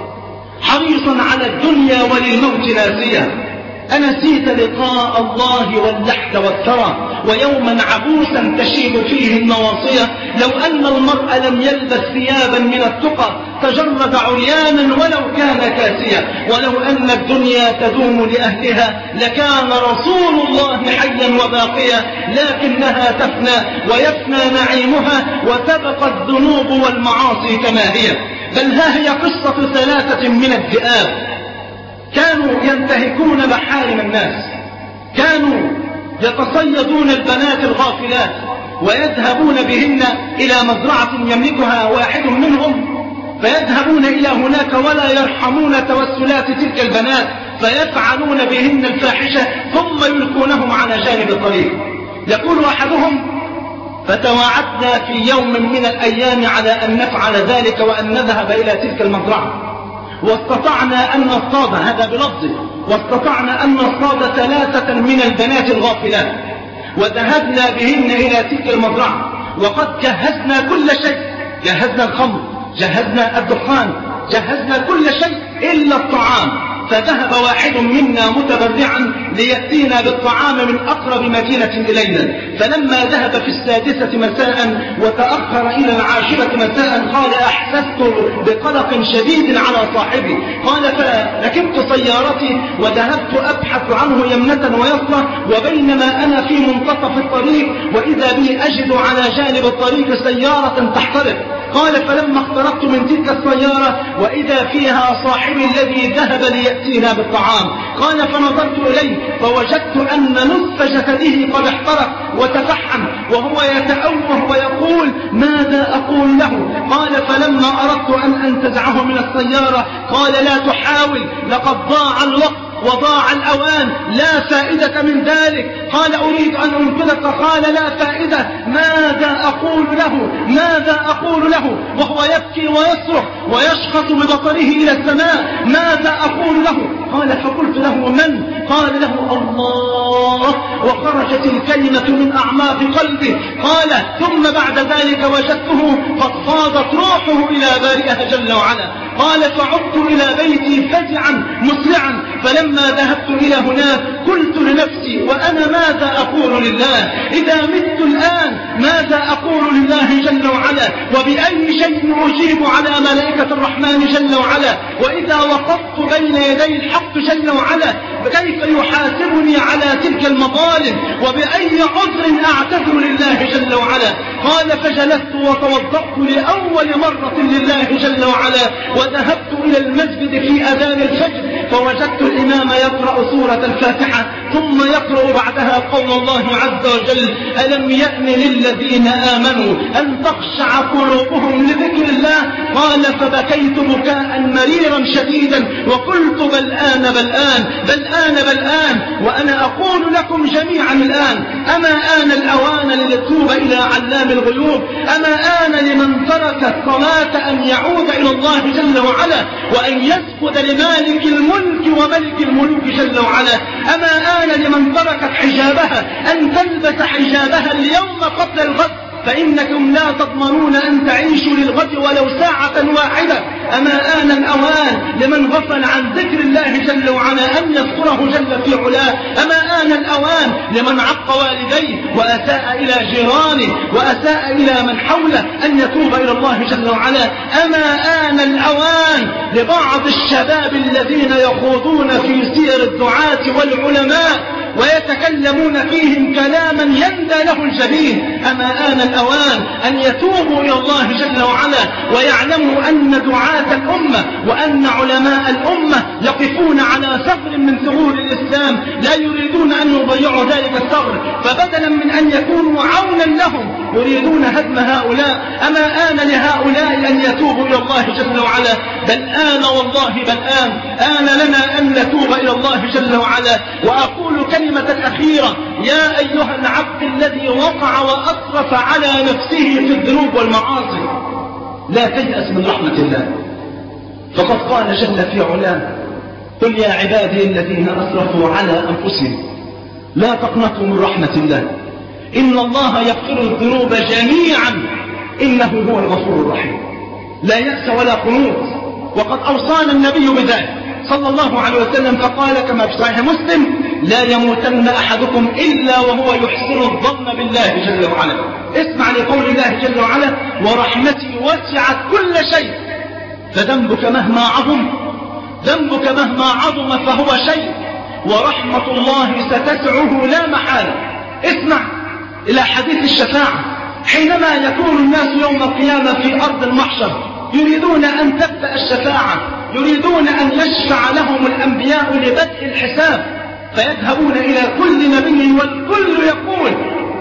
حريصا على الدنيا وللموت ناسيا، أنسيت لقاء الله واللحد والثرى ويوما عبوسا تشيب فيه النواصية. لو أن المرء لم يلبس ثيابا من التقى تجرد عريانا ولو كان كاسيا، ولو أن الدنيا تدوم لأهلها لكان رسول الله حيا وباقيا، لكنها تفنى ويفنى نعيمها وتبقى الذنوب والمعاصي كما هي. بل ها هي قصة ثلاثة من الذئاب كانوا ينتهكون محارم الناس، كانوا يتصيدون البنات الغافلات ويذهبون بهن إلى مزرعة يملكها واحد منهم، فيذهبون إلى هناك ولا يرحمون توسلات تلك البنات، فيفعلون بهن الفاحشة ثم يلقونهم على جانب الطريق. يقول أحدهم: فتواعدنا في يوم من الأيام على أن نفعل ذلك وأن نذهب إلى تلك المزرعة، واستطعنا أن نصطاد، هذا بلفظه، واستطعنا أن نصطاد ثلاثة من البنات الغافلات، وذهبنا بهن إلى تلك المزرعة، وقد جهزنا كل شيء، جهزنا الخمر، جهزنا الدخان، جهزنا كل شيء إلا الطعام. فذهب واحد منا متبرعا ليأتينا بالطعام من أقرب مدينة إلينا، فلما ذهب في السادسة مساء وتأخر إلى العاشرة مساء قال: أحسست بقلق شديد على صاحبي. قال: فركبت سيارتي وذهبت أبحث عنه يمنة ويسرى، وبينما أنا في منتصف الطريق وإذا بي أجد على جانب الطريق سيارة تحترق. قال: فلما اقتربت من تلك السيارة وإذا فيها صاحبي الذي ذهب ليأتينا بالطعام. قال: فنظرت إليه فوجدت أن نصف جسده قد احترق وتفحم وهو يتأوه ويقول: ماذا أقول له؟ قال: فلما أردت أن أنتزعه من السيارة قال: لا تحاول، لقد ضاع الوقت وضاع الأوان، لا فائدة من ذلك. قال: أريد أن أنقذك. قال: لا فائدة، ماذا أقول له؟ ماذا أقول له؟ وهو يبكي ويصرخ ويشخص ببصره إلى السماء: ماذا أقول له؟ قال: فقلت له: من؟ قال له: الله. وخرجت الكلمة من أعماق قلبه. قال: ثم بعد ذلك وجدته قد فاضت روحه إلى بارئها جل وعلا. قال: فعدت إلى بيتي فزعا مسرعا، فلما ذهبت إلى هناك قلت لنفسي: وأنا ماذا أقول لله؟ إذا مت الآن ماذا أقول لله جل وعلا؟ وبأي شيء أجيب على ملائكة الرحمن جل وعلا؟ وإذا وقفت بين يدي الحق جل وعلا كيف يحاسبني على تلك المظالم؟ وبأي عذر أعتذر لله جل وعلا؟ قال: فجلست وتوضأت لأول مرة لله جل وعلا، وذهبت إلى المسجد في أذان الفجر فوجدت الإمام يقرأ سورة الفاتحة ثم يقرأ بعدها قول الله عز وجل: ألم يأن للذين آمنوا أن تخشع قلوبهم لذكر الله؟ قال: فبكيت بكاء مريرا شديدا وقلت: بل آن بل آن بل آن بل آن. وأنا أقول لكم جميعا الآن: أما آن الأوان لنتوب إلى علام الغيوب؟ أما آن لمن ترك الصلاة أن يعود إلى الله جل وعلا وأن يسجد لمالك الملك وملك الملوك جل وعلا؟ أما آن لمن تركت حجابها أن تلبس حجابها اليوم قبل الغد، فإنكم لا تضمنون أن تعيشوا للغد ولو ساعة واحدة. أما آن الأوان لمن غفل عن ذكر الله جل وعلا أن يذكره جل في علاه؟ أما آن الأوان لمن عق والديه وأساء إلى جيرانه وأساء إلى من حوله أن يتوب إلى الله جل وعلا؟ أما آن الأوان لبعض الشباب الذين يخوضون في سير الدعاة والعلماء ويتكلمون فيهم كلاما يندى له الجبين؟ أما آن الأوان أن يتوبوا إلى الله جل وعلا ويعلموا أن دعاة الأمة وأن علماء الأمة يقفون على ثغر من ثغور الإسلام لا يريدون أن يضيعوا ذلك الثغر، فبدلا من أن يكونوا عونا آنا لهم يريدون هدم هؤلاء. أما آن لهؤلاء أن يتوبوا إلى الله جل وعلا؟ بل آن والله، بل آن آن لنا أن نتوب إلى الله جل وعلا. وأقول كلمة أخيرة: يا أيها العبد الذي وقع وأسرف على نفسه في الذنوب والمعاصي، لا تيأس من رحمة الله، فقد قال جل في علاه: قل يا عبادي الذين أسرفوا على أنفسهم لا تقنطوا من رحمة الله إن الله يغفر الذنوب جميعا إنه هو الغفور الرحيم. لا يأس ولا قنوط. وقد أوصانا النبي بذلك صلى الله عليه وسلم فقال كما في صحيح مسلم: لا يموتن أحدكم إلا وهو يحسن الظن بالله جل وعلا. اسمع لقول الله جل وعلا: ورحمتي وسعت كل شيء. فذنبك مهما عظم ذنبك مهما عظم فهو شيء، ورحمة الله ستسعه لا محالة. اسمع إلى حديث الشفاعة. حينما يكون الناس يوم القيامة في أرض المحشر يريدون أن تبدأ الشفاعة، يريدون أن يشفع لهم الأنبياء لبدء الحساب، فيذهبون إلى كل نبي والكل يقول: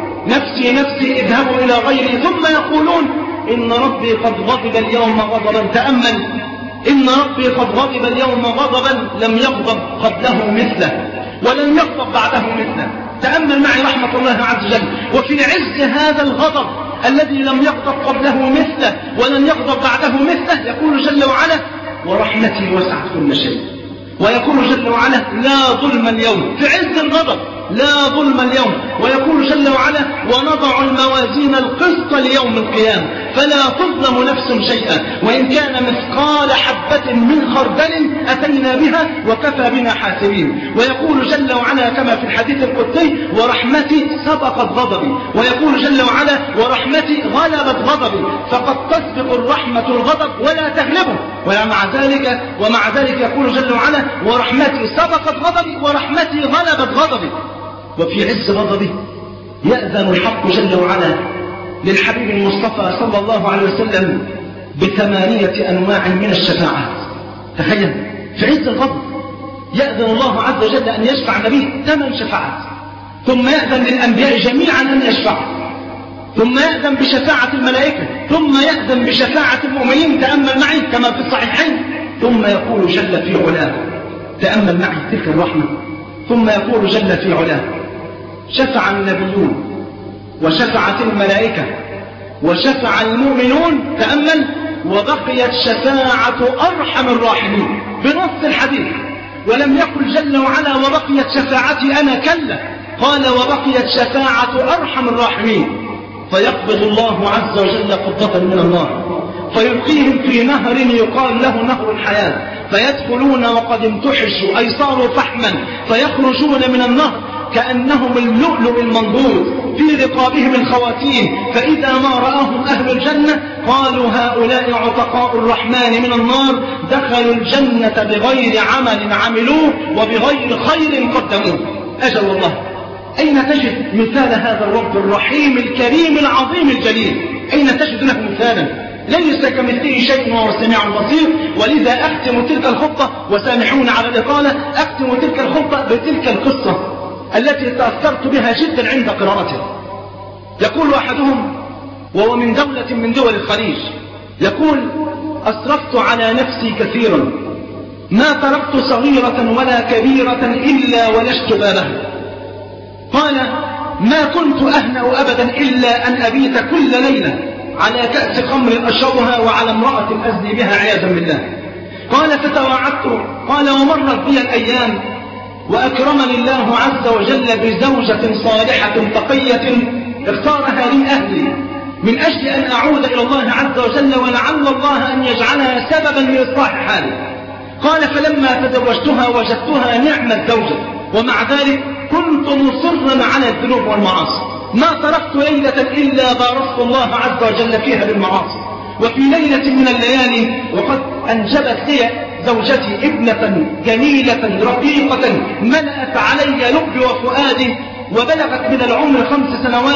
نفسي نفسي اذهبوا إلى غيري، ثم يقولون: إن ربي قد غضب اليوم غضبا. تأمل: إن ربي قد غضب اليوم غضبا لم يغضب قبله مثله ولن يغضب بعده مثله. تأمل معي رحمة الله عز وجل. وفي عز هذا الغضب الذي لم يغضب قبله مثله ولن يغضب بعده مثله يقول جل وعلا: ورحمتي وسعت كل شيء. ويقول جل وعلا: لا ظلم اليوم. في عز الغضب لا ظلم اليوم. ويقول جل وعلا: ونضع الموازين القسط ليوم القيامة فلا تظلم نفس شيئا وإن كان مثقال حبة من خردل أتينا بها وكفى بنا حاسبين. ويقول جل وعلا كما في الحديث القدسي: ورحمتي سبقت غضبي. ويقول جل وعلا: ورحمتي غلبت غضبي. فقد تسبق الرحمة الغضب ولا تغلبه. ومع ذلك ومع ذلك يقول جل وعلا: ورحمتي سبقت غضبي ورحمتي غلبت غضبي. وفي عز غضبه يأذن الحق جل وعلا للحبيب المصطفى صلى الله عليه وسلم بثمانية أنواع من الشفاعات. تخيل، في عز الغضب يأذن الله عز وجل أن يشفع نبيه ثمان شفاعات، ثم يأذن للأنبياء جميعا أن يشفعوا، ثم يأذن بشفاعة الملائكة، ثم يأذن بشفاعة المؤمنين. تأمل معي كما في الصحيحين. ثم يقول جل في علاه، تأمل معي تلك الرحمة، ثم يقول جل في علاه: شفع النبيون وشفعت الملائكة وشفع المؤمنون. تأمل: وبقيت شفاعة أرحم الراحمين. بنص الحديث. ولم يقل جل وعلا: وبقيت شفاعتي أنا، كلا، قال: وبقيت شفاعة أرحم الراحمين. فيقبض الله عز وجل قبضة من النار فيلقيهم في نهر يقال له نهر الحياة، فيدخلون وقد امتحشوا أي صاروا فحما، فيخرجون من النهر كأنهم اللؤلؤ المنضود في رقابهم الخواتيم. فإذا ما رآهم أهل الجنة قالوا: هؤلاء عتقاء الرحمن من النار، دخلوا الجنة بغير عمل عملوه وبغير خير قدموه. أجل والله، أين تجد مثال هذا الرب الرحيم الكريم العظيم الجليل؟ أين تجد له مثالا؟ ليس كمثله شيء وهو السميع البصير. ولذا أختم تلك الخطة، وسامحون على الإطالة، أختم تلك الخطة بتلك القصة التي تأثرت بها جدا عند قراءتها. يقول أحدهم وهو من دولة من دول الخليج، يقول: أسرفت على نفسي كثيرا، ما تركت صغيرة ولا كبيرة إلا ولشت بالها. قال: ما كنت أهنأ أبدا إلا أن أبيت كل ليلة على كأس خمر أشربها وعلى امرأة أزني بها عياذا بالله. قال: فتواعدت. قال: ومرت بي الأيام وأكرمني الله عز وجل بزوجة صالحة تقية اختارها لي أهلي من أجل أن أعود إلى الله عز وجل ولعل الله أن يجعلها سببا لإصلاح حالي. قال: فلما تزوجتها وجدتها نعم الزوجة، ومع ذلك كنت مصرا على الذنوب والمعاصي، ما تركت ليلة إلا باركت الله عز وجل فيها بالمعاصي. وفي ليلة من الليالي وقد أنجبت لي زوجتي ابنة جميلة رقيقة ملأت علي لبي وفؤادي، وبلغت من العمر خمس سنوات،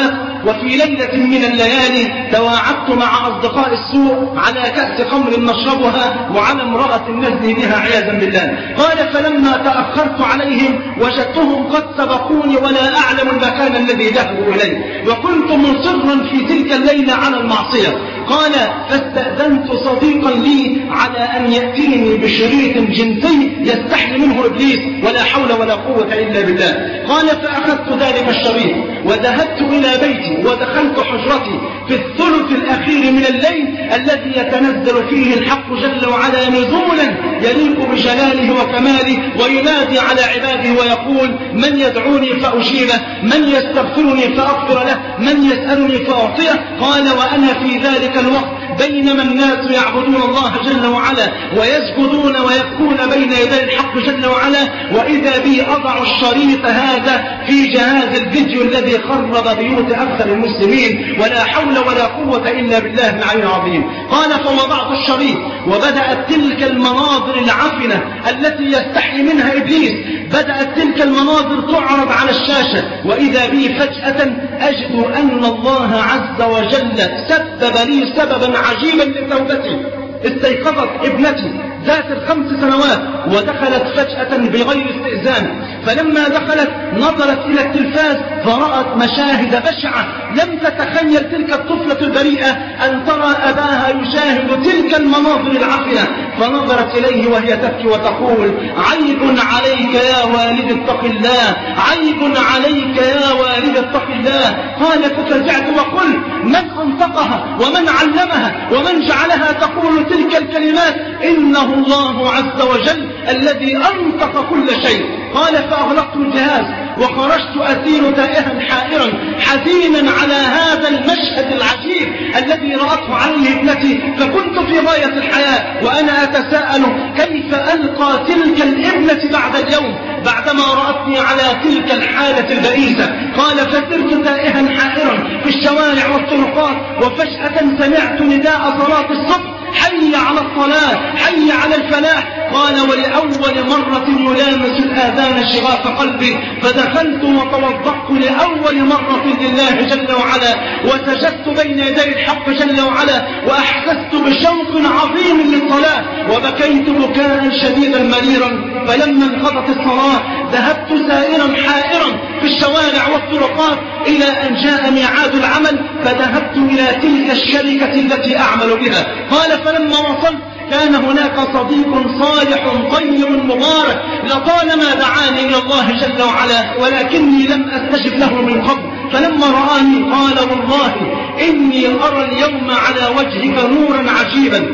وفي ليلة من الليالي تواعدت مع أصدقاء السوء على كأس خمر نشربها وعلى امرأة نزني بها عياذا بالله. قال فلما تأخرت عليهم وجدتهم قد سبقوني ولا أعلم المكان الذي ذهبوا إليه، وكنت مصرا في تلك الليلة على المعصية. قال فاستأذنت صديقا لي على أن يأتيني بشريط جنسي يستحي منه إبليس ولا حول ولا قوة إلا بالله. قال فأخذت ذلك الشريط وذهبت إلى بيتي ودخلت حجرتي في الثلث الأخير من الليل الذي يتنزل فيه الحق جل وعلا نزولا يليق بجلاله وكماله، وينادي على عباده ويقول من يدعوني فأجيبه، من يستغفرني فأغفر له، من يسألني فأعطيه. قال وأنا في ذلك الوقت بينما الناس يعبدون الله جل وعلا ويسجدون ويبكون بين يدي الحق جل وعلا، وإذا بي أضع الشريط هذا في جهاز الفيديو الذي خرب بيوت أكثر المسلمين، ولا حول ولا قوة إلا بالله العلي العظيم. قال فوضعت الشريط وبدأت تلك المناظر العفنة التي يستحي منها إبليس، بدأت تلك المناظر تعرض على الشاشة، وإذا بي فجأة أجد أن الله عز وجل سبب لي سببا عجيبا لتوبتي. استيقظت ابنتي ذات الخمس سنوات ودخلت فجأة بغير استئذان، فلما دخلت نظرت إلى التلفاز فرأت مشاهد بشعة لم تتخيل تلك الطفلة البريئة أن ترى أباها يشاهد تلك المناظر العفنة، فنظرت إليه وهي تبكي وتقول عيب عليك يا والد اتق الله، عيب عليك يا والد اتق الله. قال ففزعت وقلت من أنطقها ومن علمها ومن جعلها تقول تلك الكلمات؟ إنه الله عز وجل الذي أنطق كل شيء. قال فأغلقت الجهاز وخرجت أسير تائها حائرا حزينا على هذا المشهد العجيب الذي رأته عليه ابنتي، فكنت في غاية الحياة وأنا أتساءل كيف ألقى تلك الابنة بعد اليوم بعدما رأتني على تلك الحالة البئيسة. قال فسرت تائها حائرا في الشوارع والطرقات، وفجأة سمعت نداء صلاة الصبح حي على الصلاة حي على الفلاح. قال ولأول مرة يلامس الآذان شغاف قلبي، فدخلت وتوضأت لأول مرة لله جل وعلا وسجدت بين يدي الحق جل وعلا وأحسست بشوق عظيم للصلاة وبكيت بكاء شديدا مريرا. فلما انقضت الصلاة ذهبت سائرا حائرا في الشوارع والطرقات إلى أن جاء ميعاد العمل، فذهبت إلى تلك الشركة التي أعمل بها. قال فلما وصلت كان هناك صديق صالح طيب مبارك لطالما دعاني إلى الله جل وعلا ولكني لم أستجب له من قبل، فلما رآني قال والله إني أرى اليوم على وجهك نورا عجيبا.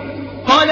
قال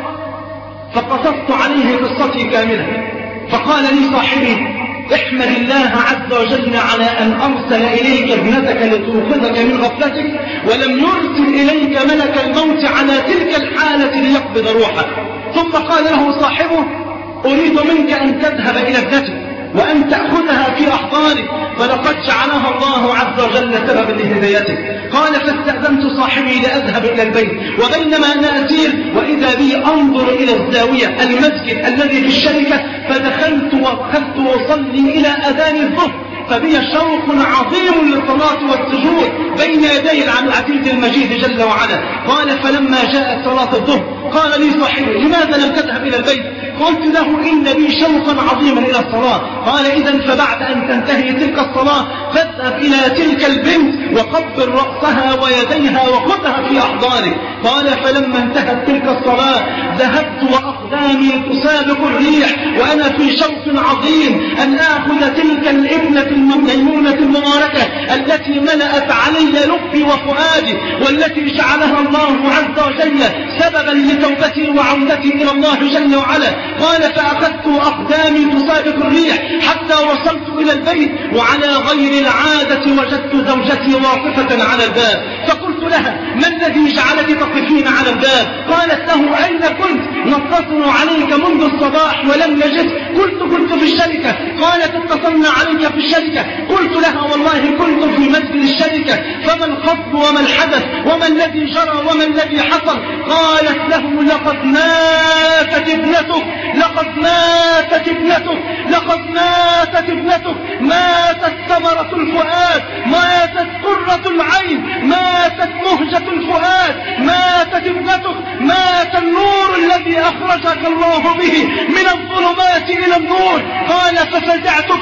فقصصت عليه قصتي كاملة، فقال لي صاحبي احمد الله عز وجل على أن أرسل إليك ابنتك لتوقظك من غفلتك ولم يرسل إليك ملك الموت على تلك الحالة ليقبض روحك. ثم قال له صاحبه أريد منك أن تذهب إلى ابنتك وأن تأخذها في أحضانك فلقد جعلها الله عز وجل سببا لهدايتك. قال فاستأذنت صاحبي لأذهب إلى البيت، وبينما أنا أسير وإذا بي أنظر إلى الزاوية المسجد الذي في الشركة، فدخلت وأخذت وصلي إلى أذان الظهر، فبي شوق عظيم للصلاة والسجود بين يدي العزيز المجيد جل وعلا. قال فلما جاءت صلاة الظهر قال لي صاحبي لماذا لم تذهب إلى البيت؟ قلت له إن بي شوقا عظيما إلى الصلاة. قال إذن فبعد أن تنتهي تلك الصلاة فاذهب إلى تلك البنت وقبل رأسها ويديها وخذها في أحضانك. قال فلما انتهت تلك الصلاة ذهبت وأقدامي تسابق الريح وأنا في شوق عظيم أن آخذ تلك الابنة الميمونة المباركة التي ملأت علي لبي وفؤادي والتي جعلها الله عز وجل سببا لتوبتي وعودتي إلى الله جل وعلا. قال فأخذت أقدامي تسابق الريح حتى وصلت إلى البيت، وعلى غير العادة وجدت زوجتي واقفة على الباب، فقلت لها ما الذي جعلك تقفين على الباب؟ قالت له أين كنت؟ نتصل عليك منذ الصباح ولم نجد. قلت كنت في الشركة. قالت اتصلنا عليك في الشركة. قلت لها والله كنت في مسجد الشركة، فما الخطب وما الحدث وما الذي جرى وما الذي حصل؟ قالت له لقد ماتت ابنتك، لقد ماتت ابنتك، لقد ماتت ابنتك، ماتت ثمرة الفؤاد، ماتت قرة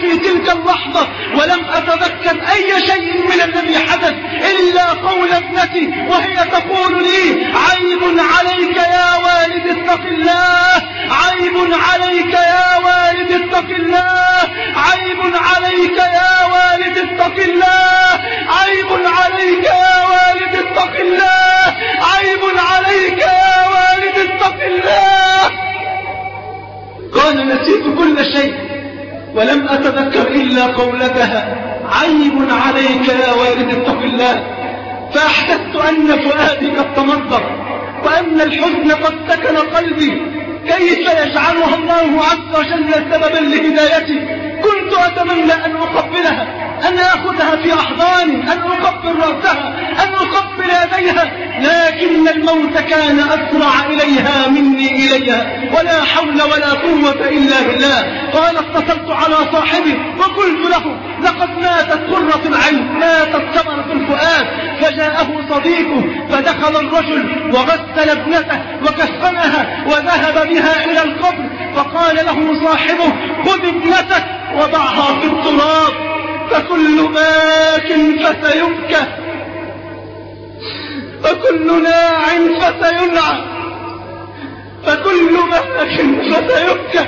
في تلك اللحظة ولم أتذكر أي شيء من الذي حدث إلا قول ابنتي وهي تقول لي: عيب عليك يا والد اتق الله، عيب عليك يا والد اتق الله، عيب عليك يا والد اتق الله، عيب عليك يا والد اتق الله، عيب عليك يا والد اتق الله. قال: نسيت كل شيء ولم أتذكر إلا قولتها: عيب عليك يا والد اتق الله. فأحسست أن فؤادي قد تمزق وأن الحزن قد سكن قلبي. كيف يجعلها الله عز وجل سببا لهدايتي؟ كنت أتمنى أن أقبلها، أن أخذها في أحضاني، أن أقبل رأسها، أن أقبل يديها، لكن الموت كان أسرع إليها مني إليها، ولا حول ولا قوة إلا بالله. قال: اتصلت على صاحبي وقلت له: لقد ماتت قرة العين، ماتت ثمرة الفؤاد. فجاءه صديقه فدخل الرجل وغسل ابنته وكفنها وذهب بها إلى القبر، فقال له صاحبه: خذ ابنتك وضعها في التراب، فكل باك فسيبكى، فكل ناع فسينعى، فكل باك فسيبكى،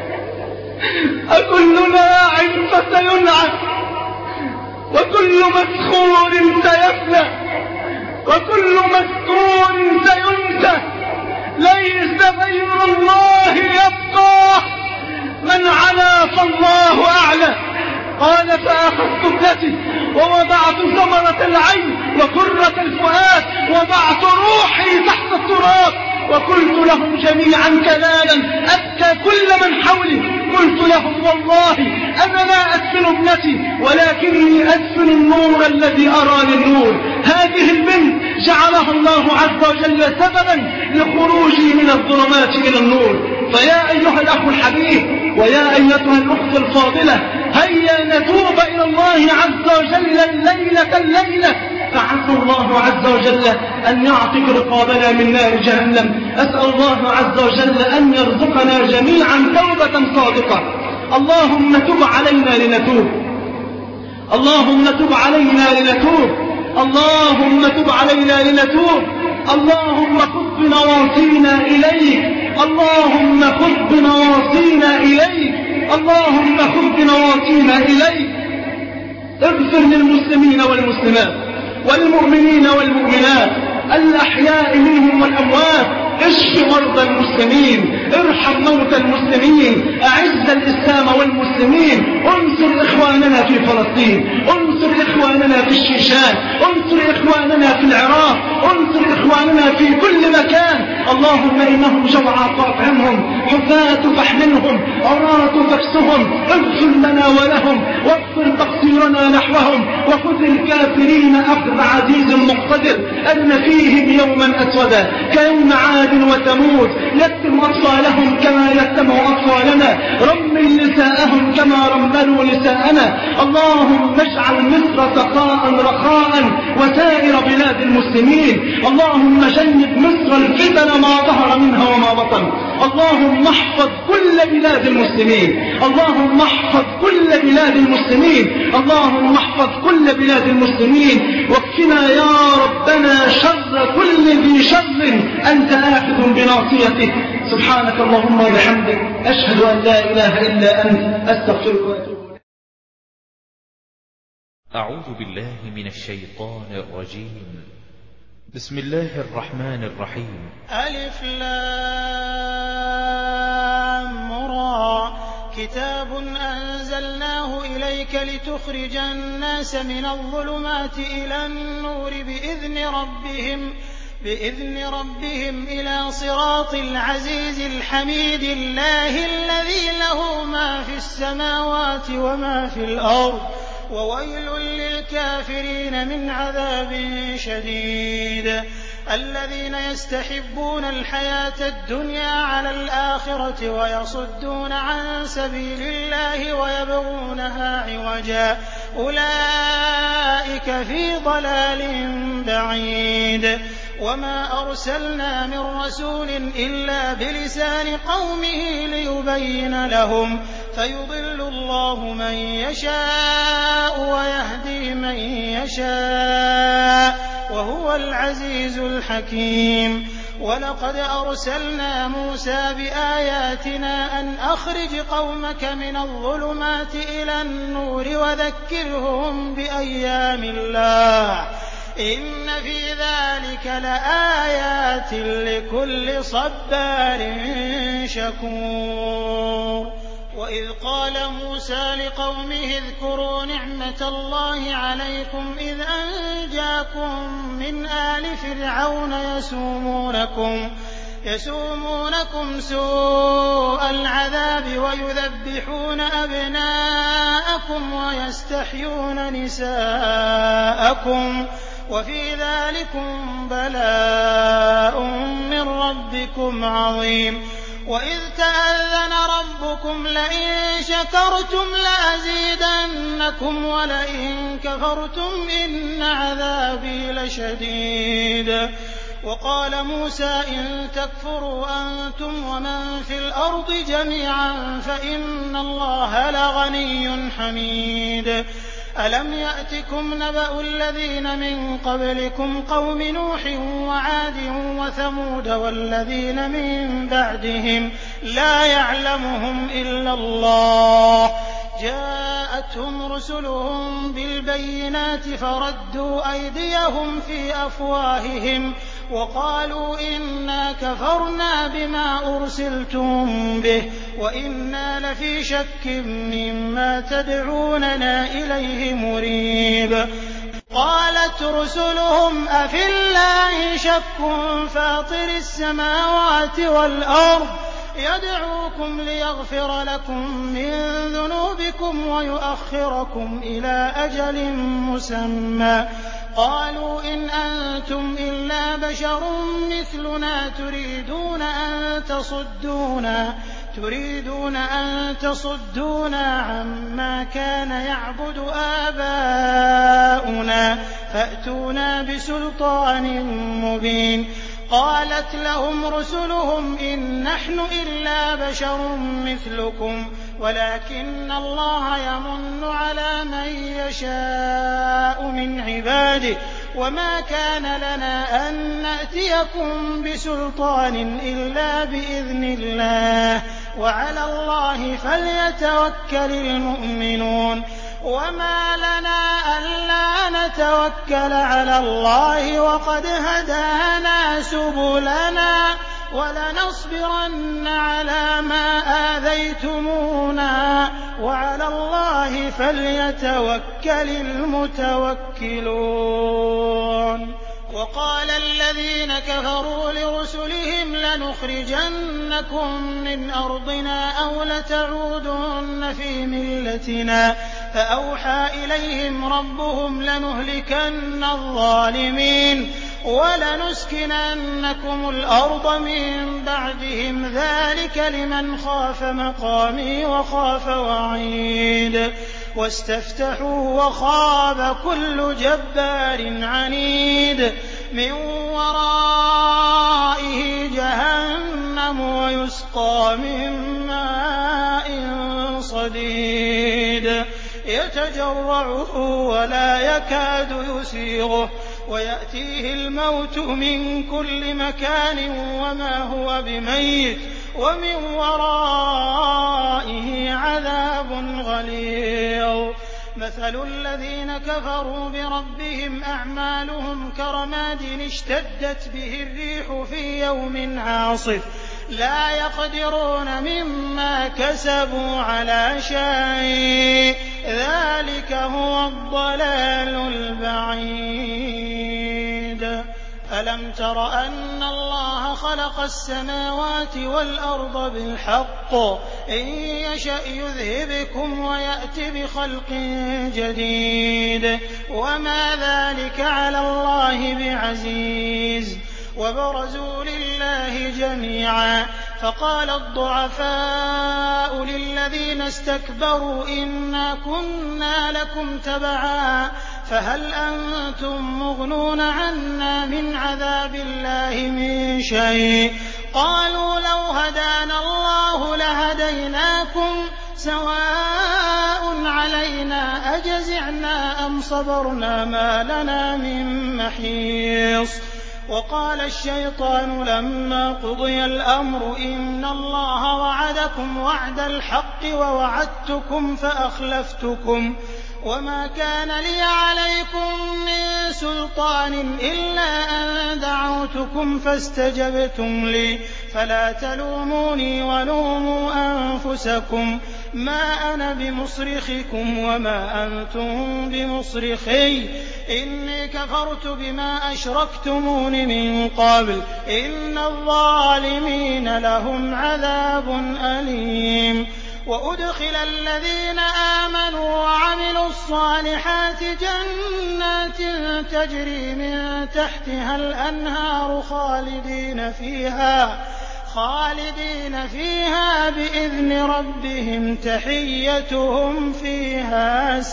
فكل ناع فسينعى، وكل مسخور سيفنى، وكل مسكور سينسى. ليس غير الله يبقى، من علا فالله أعلى. قال: فأخذت ابنتي ووضعت ثمرة العين وكرة الفؤاد، وضعت روحي تحت التراب، وقلت لهم جميعا كلاما أبكى كل من حولي. قلت لهم: والله أنا لا أدفن ابنتي، ولكني أدفن النور الذي أراني النور. هذه البنت جعلها الله عز وجل سببا لخروجي من الظلمات إلى النور. فيا أيها الأخ الحبيب ويا أيتها الأخت الفاضلة، هيا نتوب إلى الله عز وجل الليلة الليلة، فعسى الله عز وجل أن يعتق رقابنا من نار جهنم. أسأل الله عز وجل أن يرزقنا جميعا توبة صادقة. اللهم تب علينا لنتوب، اللهم تب علينا لنتوب، اللهم تب علينا لنتوب. اللهم خذ بنواصينا إليك، اللهم خذ بنواصينا إليك، اللهم خذ بنواصينا إليك. اغفر للمسلمين والمسلمات والمؤمنين والمؤمنات الأحياء منهم والأموات، اشف مرضى المسلمين، ارحم موتى المسلمين، أعز الإسلام والمسلمين، انصر إخواننا في فلسطين، انصر إخواننا في الشيشان، انصر إخواننا في العراق، انصر إخواننا في كل مكان. اللهم إنهم جوعى فاطعمهم، حفاة فاحملهم، عراة فاكسهم، اغفر لنا ولهم، واغفر تقصيرنا نحوهم، وخذ الكافرين أخذ عزيز مقتدر. أرنا فيهم يوما أسودا كيوم عاد وثمود، يتم أطفالهم كما يتم أطفالنا، رمل نساءهم كما رملوا نساءنا. اللهم اجعل مصر سخاء رخاء وسائر بلاد المسلمين. اللهم جنب مصر الفتن ما ظهر منها وما بطن. اللهم احفظ كل بلاد المسلمين، اللهم احفظ كل بلاد المسلمين، اللهم احفظ كل بلاد المسلمين. واكفنا يا ربنا شر كل ذي شر أنت آخذ بناصيته. سبحانك اللهم وبحمدك، أشهد أن لا إله إلا أنت، أستغفرك وأتوب إليك. أعوذ بالله من الشيطان الرجيم. بسم الله الرحمن الرحيم. ألف لام را، كتاب أنزلناه إليك لتخرج الناس من الظلمات إلى النور بإذن ربهم بإذن ربهم إلى صراط العزيز الحميد. الله الذي له ما في السماوات وما في الأرض، وويل للكافرين من عذاب شديد. الذين يستحبون الحياة الدنيا على الآخرة ويصدون عن سبيل الله ويبغونها عوجا، أولئك في ضلال بعيد. وما أرسلنا من رسول إلا بلسان قومه ليبين لهم، فيضل الله اللَّهُ مَن يَشَاءُ وَيَهْدِي مَن يَشَاءُ ۚ وَهُوَ الْعَزِيزُ الْحَكِيمُ. وَلَقَدْ أَرْسَلْنَا مُوسَىٰ بِآيَاتِنَا أَنْ أَخْرِجْ قَوْمَكَ مِنَ الظُّلُمَاتِ إِلَى النُّورِ وَذَكِّرْهُم بِأَيَّامِ اللَّهِ ۚ إِنَّ فِي ذَٰلِكَ لَآيَاتٍ لِّكُلِّ صَبَّارٍ شَكُورٍ. وَإِذْ قَالَ مُوسَىٰ لِقَوْمِهِ اذْكُرُوا نِعْمَةَ اللَّهِ عَلَيْكُمْ إِذْ أَنجَاكُم مِّنْ آلِ فِرْعَوْنَ يَسُومُونَكُمْ يَسُومُونَكُمْ سُوءَ الْعَذَابِ وَيُذَبِّحُونَ أَبْنَاءَكُمْ وَيَسْتَحْيُونَ نِسَاءَكُمْ ۚ وَفِي ذَٰلِكُم بَلَاءٌ مِّن رَّبِّكُمْ عَظِيمٌ. وَإِذْ تَأَذَّنَ رَبُّكُمْ لَئِن شَكَرْتُمْ لَأَزِيدَنَّكُمْ وَلَئِن كَفَرْتُمْ إِنَّ عَذَابِي لَشَدِيدٌ. وَقَالَ مُوسَىٰ إِن تَكْفُرُوا أَنتُمْ وَمَن فِي الْأَرْضِ جَمِيعًا فَإِنَّ اللَّهَ لَغَنِيٌّ حَمِيدٌ. أَلَمْ يَأْتِكُمْ نَبَأُ الَّذِينَ مِن قَبْلِكُمْ قَوْمِ نُوحٍ وَعَادٍ وَثَمُودَ وَالَّذِينَ مِن بَعْدِهِمْ لَا يَعْلَمُهُمْ إِلَّا اللَّهُ جَاءَتْهُمْ رُسُلُهُم بِالْبَيِّنَاتِ فَرَدُّوا أَيْدِيَهُمْ فِي أَفْوَاهِهِمْ وَقَالُوا إِنَّا كَفَرْنَا بِمَا أُرْسِلْتُم بِهِ وَإِنَّا لَفِي شَكٍّ مِّمَّا تَدْعُونَنَا إِلَيْهِ مُرِيبٍ. قَالَتْ رُسُلُهُمْ أَفِي اللَّهِ شَكٌّ فَاطِرِ السَّمَاوَاتِ وَالْأَرْضِ يَدْعُوكُمْ لِيَغْفِرَ لَكُم مِّن ذُنُوبِكُمْ وَيُؤَخِّرَكُمْ إِلَىٰ أَجَلٍ مُّسَمًّى ۚ قَالُوا إِنْ أَنتُمْ إِلَّا بَشَرٌ مِّثْلُنَا تُرِيدُونَ أَن تَصُدُّونَا تُرِيدُونَ أَن تَصُدُّونَا عَمَّا كَانَ يَعْبُدُ آبَاؤُنَا فَأْتُونَا بِسُلْطَانٍ مُّبِينٍ. قَالَتْ لَهُمْ رُسُلُهُمْ إِن نَّحْنُ إِلَّا بَشَرٌ مِّثْلُكُمْ وَلَٰكِنَّ اللَّهَ يَمُنُّ عَلَىٰ مَن يَشَاءُ مِنْ عِبَادِهِ وَمَا كَانَ لَنَا أَن نَّأْتِيَكُم بِسُلْطَانٍ إِلَّا بِإِذْنِ اللَّهِ وَعَلَى اللَّهِ فَلْيَتَوَكَّلِ الْمُؤْمِنُونَ. وَمَا لَنَا أَلَّا نَتَوَكَّلَ عَلَى اللَّهِ وَقَدْ هَدَانَا سُبُلَنَا وَلَنَصْبِرَنَّ عَلَىٰ مَا آذَيْتُمُونَا وَعَلَى اللَّهِ فَلْيَتَوَكَّلِ الْمُتَوَكِّلُونَ. وَقَالَ الَّذِينَ كَفَرُوا لِرُسُلِهِمْ لَنُخْرِجَنَّكُم مِّنْ أَرْضِنَا أَوْ لَتَعُودُنَّ فِي مِلَّتِنَا فَأَوْحَىٰ إِلَيْهِمْ رَبُّهُمْ لَنُهْلِكَنَّ الظَّالِمِينَ وَلَنُسْكِنَنَّكُمُ الْأَرْضَ مِن بَعْدِهِمْ ۚ ذَٰلِكَ لِمَنْ خَافَ مَقَامِي وَخَافَ وَعِيدِ. وَاسْتَفْتَحُوا وَخَابَ كُلُّ جَبَّارٍ عَنِيدٍ. مِّن وَرَائِهِ جَهَنَّمُ وَيُسْقَىٰ مِن مَّاءٍ صَدِيدٍ يَتَجَرَّعُهُ وَلَا يَكَادُ يُسِيغُهُ وَيَأْتِيهِ الْمَوْتُ مِن كُلِّ مَكَانٍ وَمَا هُوَ بِمَيِّتٍ وَمِن وَرَائِهِ عَذَابٌ غَلِيظٌ. مَثَلُ الَّذِينَ كَفَرُوا بِرَبِّهِمْ أَعْمَالُهُمْ كَرَمَادٍ اشْتَدَّتْ بِهِ الرِّيحُ فِي يَوْمٍ عَاصِفٍ لَّا يَقْدِرُونَ مِمَّا كَسَبُوا عَلَىٰ شَيْءٍ ۚ ذَٰلِكَ هُوَ الضَّلَالُ الْبَعِيدُ. أَلَمْ تَرَ أَنَّ اللَّهَ خَلَقَ السَّمَاوَاتِ وَالْأَرْضَ بِالْحَقِّ ۚ إِن يَشَأْ يُذْهِبْكُمْ وَيَأْتِ بِخَلْقٍ جَدِيدٍ وَمَا ذَٰلِكَ عَلَى اللَّهِ بِعَزِيزٍ. وَبَرَزُوا لِلَّهِ جَمِيعًا فَقَالَ الضُّعَفَاءُ لِلَّذِينَ اسْتَكْبَرُوا إِنَّا كُنَّا لَكُمْ تَبَعًا فَهَلْ أَنتُم مُّغْنُونَ عَنَّا مِنْ عَذَابِ اللَّهِ مِن شَيْءٍ ۚ قَالُوا لَوْ هَدَانَا اللَّهُ لَهَدَيْنَاكُمْ سَوَاءً علينا أجزعنا أم صبرنا ما لنا من محيص وقال الشيطان لما قضي الأمر إن الله وعدكم وعد الحق ووعدتكم فأخلفتكم وما كان لي عليكم من سلطان إلا أن دعوتكم فاستجبتم لي فلا تلوموني ولوموا أنفسكم ما أنا بمصرخكم وما أنتم بمصرخي إني كفرت بما أشركتمون من قبل إن الظالمين لهم عذاب أليم وأدخل الذين آمنوا وعملوا الصالحات جنات تجري من تحتها الأنهار خالدين فيها خالدين فيها بإذن ربهم تحيتهم فيها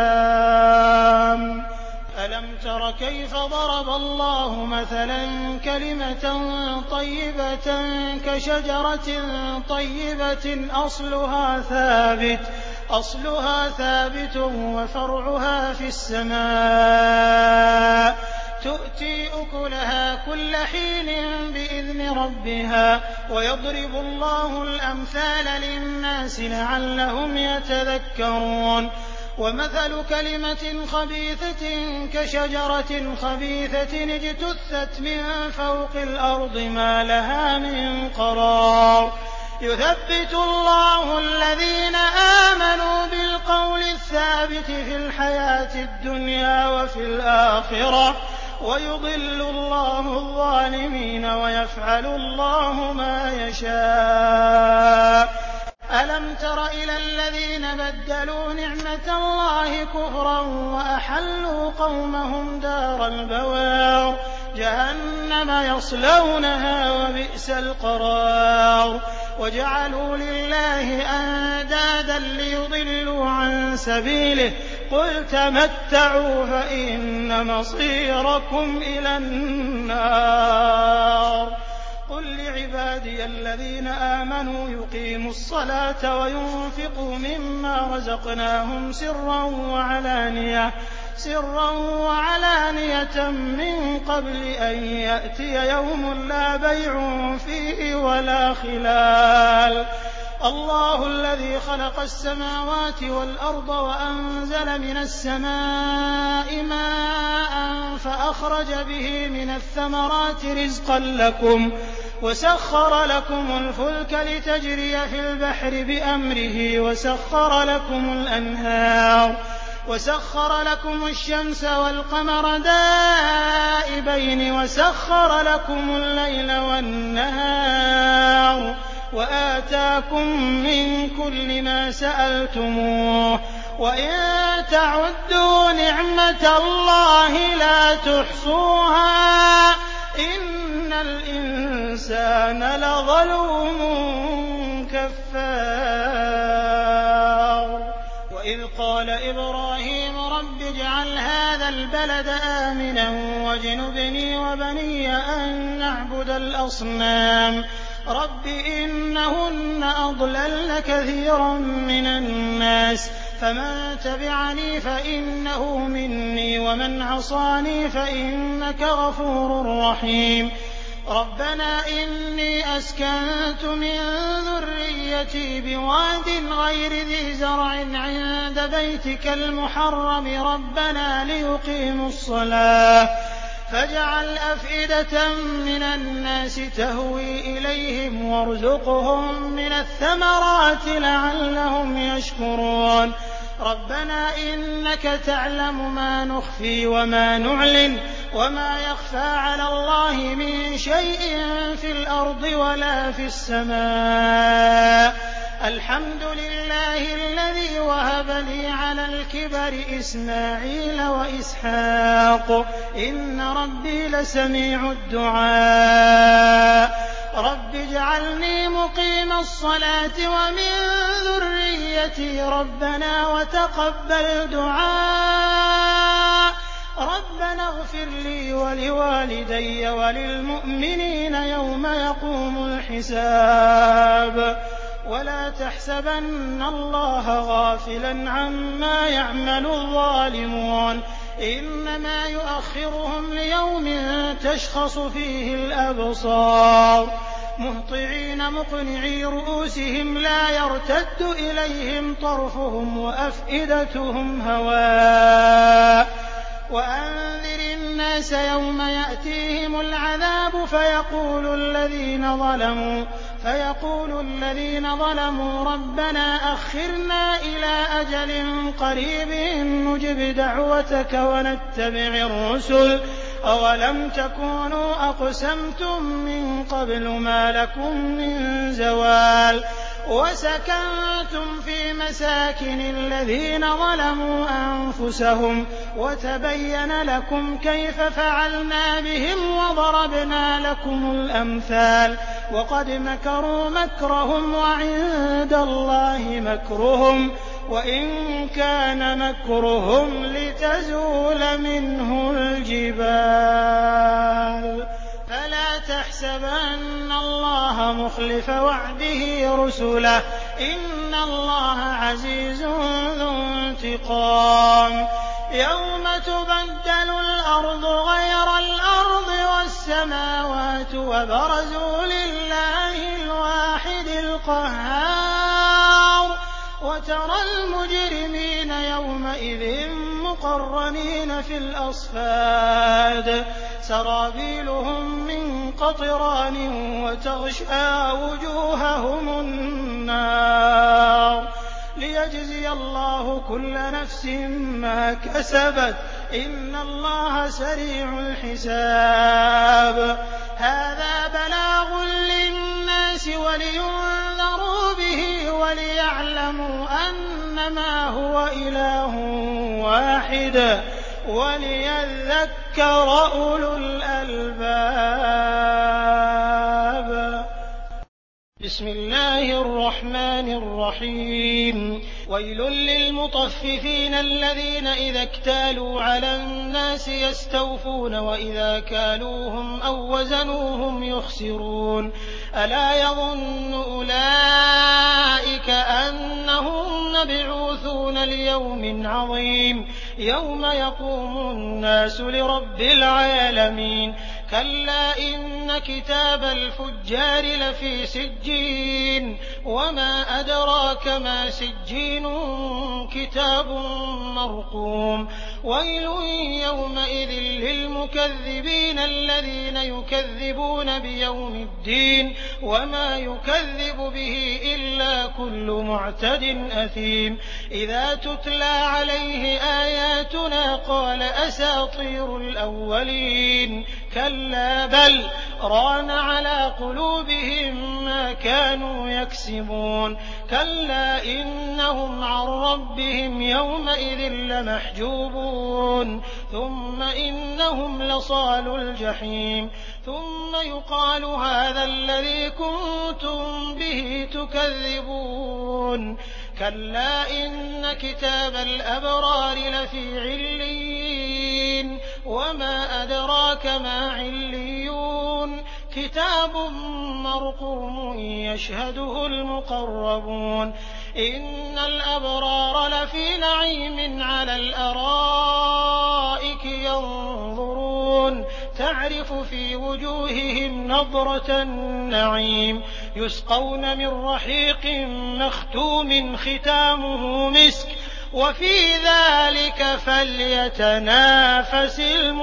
سلام ألم تر كيف ضرب الله مثلا كلمة طيبة كشجرة طيبة أصلها ثابت أصلها ثابت وفرعها في السماء تؤتي أكلها كل حين بإذن ربها ويضرب الله الأمثال للناس لعلهم يتذكرون ومثل كلمة خبيثة كشجرة خبيثة اجتثت من فوق الأرض ما لها من قرار يثبت الله الذين آمنوا بالقول الثابت في الحياة الدنيا وفي الآخرة ويضل الله الظالمين ويفعل الله ما يشاء ألم تر إلى الذين بدلوا نعمة الله كفرا وأحلوا قومهم دار البوار جهنم يصلونها وبئس القرار وجعلوا لله أندادا ليضلوا عن سبيله قل تمتعوا فإن مصيركم إلى النار قل لعبادي الذين آمنوا يقيموا الصلاة وينفقوا مما رزقناهم سرا وعلانية سرا وعلانية من قبل أن يأتي يوم لا بيع فيه ولا خلال الله الذي خلق السماوات والأرض وأنزل من السماء ماء فأخرج به من الثمرات رزقا لكم وسخر لكم الفلك لتجري في البحر بأمره وسخر لكم الأنهار وسخر لكم الشمس والقمر دائبين وسخر لكم الليل والنهار وآتاكم من كل ما سألتموه وإن تعدوا نعمة الله لا تحصوها إن الإنسان لظلوم كفار وإذ قال إبراهيم رب اجعل هذا البلد آمنا واجنبني وبني أن نعبد الأصنام رب إنهن أضللن كثيرا من الناس فمن تبعني فإنه مني ومن عصاني فإنك غفور رحيم ربنا إني أسكنت من ذريتي بواد غير ذي زرع عند بيتك المحرم ربنا ليقيموا الصلاة فاجعل أفئدة من الناس تهوي إليهم وارزقهم من الثمرات لعلهم يشكرون ربنا إنك تعلم ما نخفي وما نعلن وما يخفى على الله من شيء في الأرض ولا في السماء الحمد لله الذي وهب لي على الكبر إسماعيل وإسحاق إن ربي لسميع الدعاء رب اجعلني مقيم الصلاة ومن ذريتي ربنا وتقبل دعاء ربنا اغفر لي ولوالدي وللمؤمنين يوم يقوم الحساب ولا تحسبن الله غافلا عما يعمل الظالمون إنما يؤخرهم ليوم تشخص فيه الأبصار مهطعين مقنعي رؤوسهم لا يرتد إليهم طرفهم وأفئدتهم هواء وأنذر الناس يوم يأتيهم العذاب فيقول الذين ظلموا فيقول الذين ظلموا ربنا أخرنا إلى أجل قريب نجب دعوتك ونتبع الرسل أولم تكونوا أقسمتم من قبل ما لكم من زوال وسكنتم في مساكن الذين ظلموا أنفسهم وتبين لكم كيف فعلنا بهم وضربنا لكم الأمثال وقد مكروا مكرهم وعند الله مكرهم وإن كان مكرهم لتزول منه الجبال فلا تحسبن الله مخلف وعده رسله إن الله عزيز ذو انتقام يوم تبدل الأرض غير الأرض والسماوات وبرزوا لله الواحد القهار وترى المجرمين يومئذ مقرنين في الأصفاد سرابيلهم من قطران وتغشى وجوههم النار ليجزي الله كل نفس ما كسبت إن الله سريع الحساب هذا بلاغ للناس ولينذروا به وليعلموا أنما هو إله واحد وليذكر أولو الألباب بسم الله الرحمن الرحيم ويل للمطففين الذين إذا اكتالوا على الناس يستوفون وإذا كالوهم أو وزنوهم يخسرون ألا يظن أولئك أنهم مبعوثون ليوم عظيم يوم يقوم الناس لرب العالمين كلا إن كتاب الفجار لفي سجين وما أدراك ما سجين كتاب مرقوم ويل يومئذ للمكذبين الذين يكذبون بيوم الدين وما يكذب به إلا كل معتد أثيم إذا تتلى عليه آياتنا قال أساطير الأولين كلا بل ران على قلوبهم ما كانوا يكسبون كلا إنهم عن ربهم يومئذ لمحجوبون ثم إنهم لصالو الجحيم ثم يقال هذا الذي كنتم به تكذبون كلا إن كتاب الأبرار لفي عليين وما أدراك ما عليون كتاب مرقوم يشهده المقربون إن الأبرار لفي نعيم على الأرائك ينظرون تعرف في وجوههم نضرة النعيم يسقون من رحيق مختوم ختامه مسك وفي ذلك فليتنافس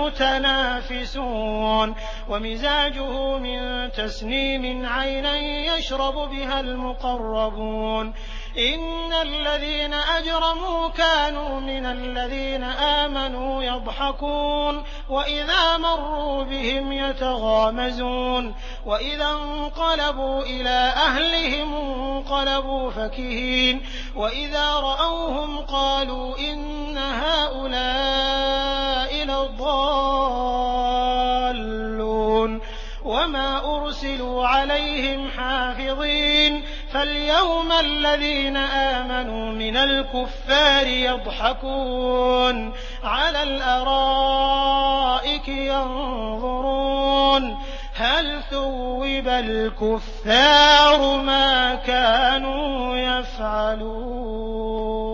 المتنافسون ومزاجه من تسنيم عينا يشرب بها المقربون إن الذين أجرموا كانوا من الذين آمنوا يضحكون وإذا مروا بهم يتغامزون وإذا انقلبوا إلى أهلهم انقلبوا فكهين وإذا رأوهم قالوا إن هؤلاء لضالون وما أرسلوا عليهم حافظين فاليوم الذين آمنوا من الكفار يضحكون على الأرائك ينظرون هل ثوب الكفار ما كانوا يفعلون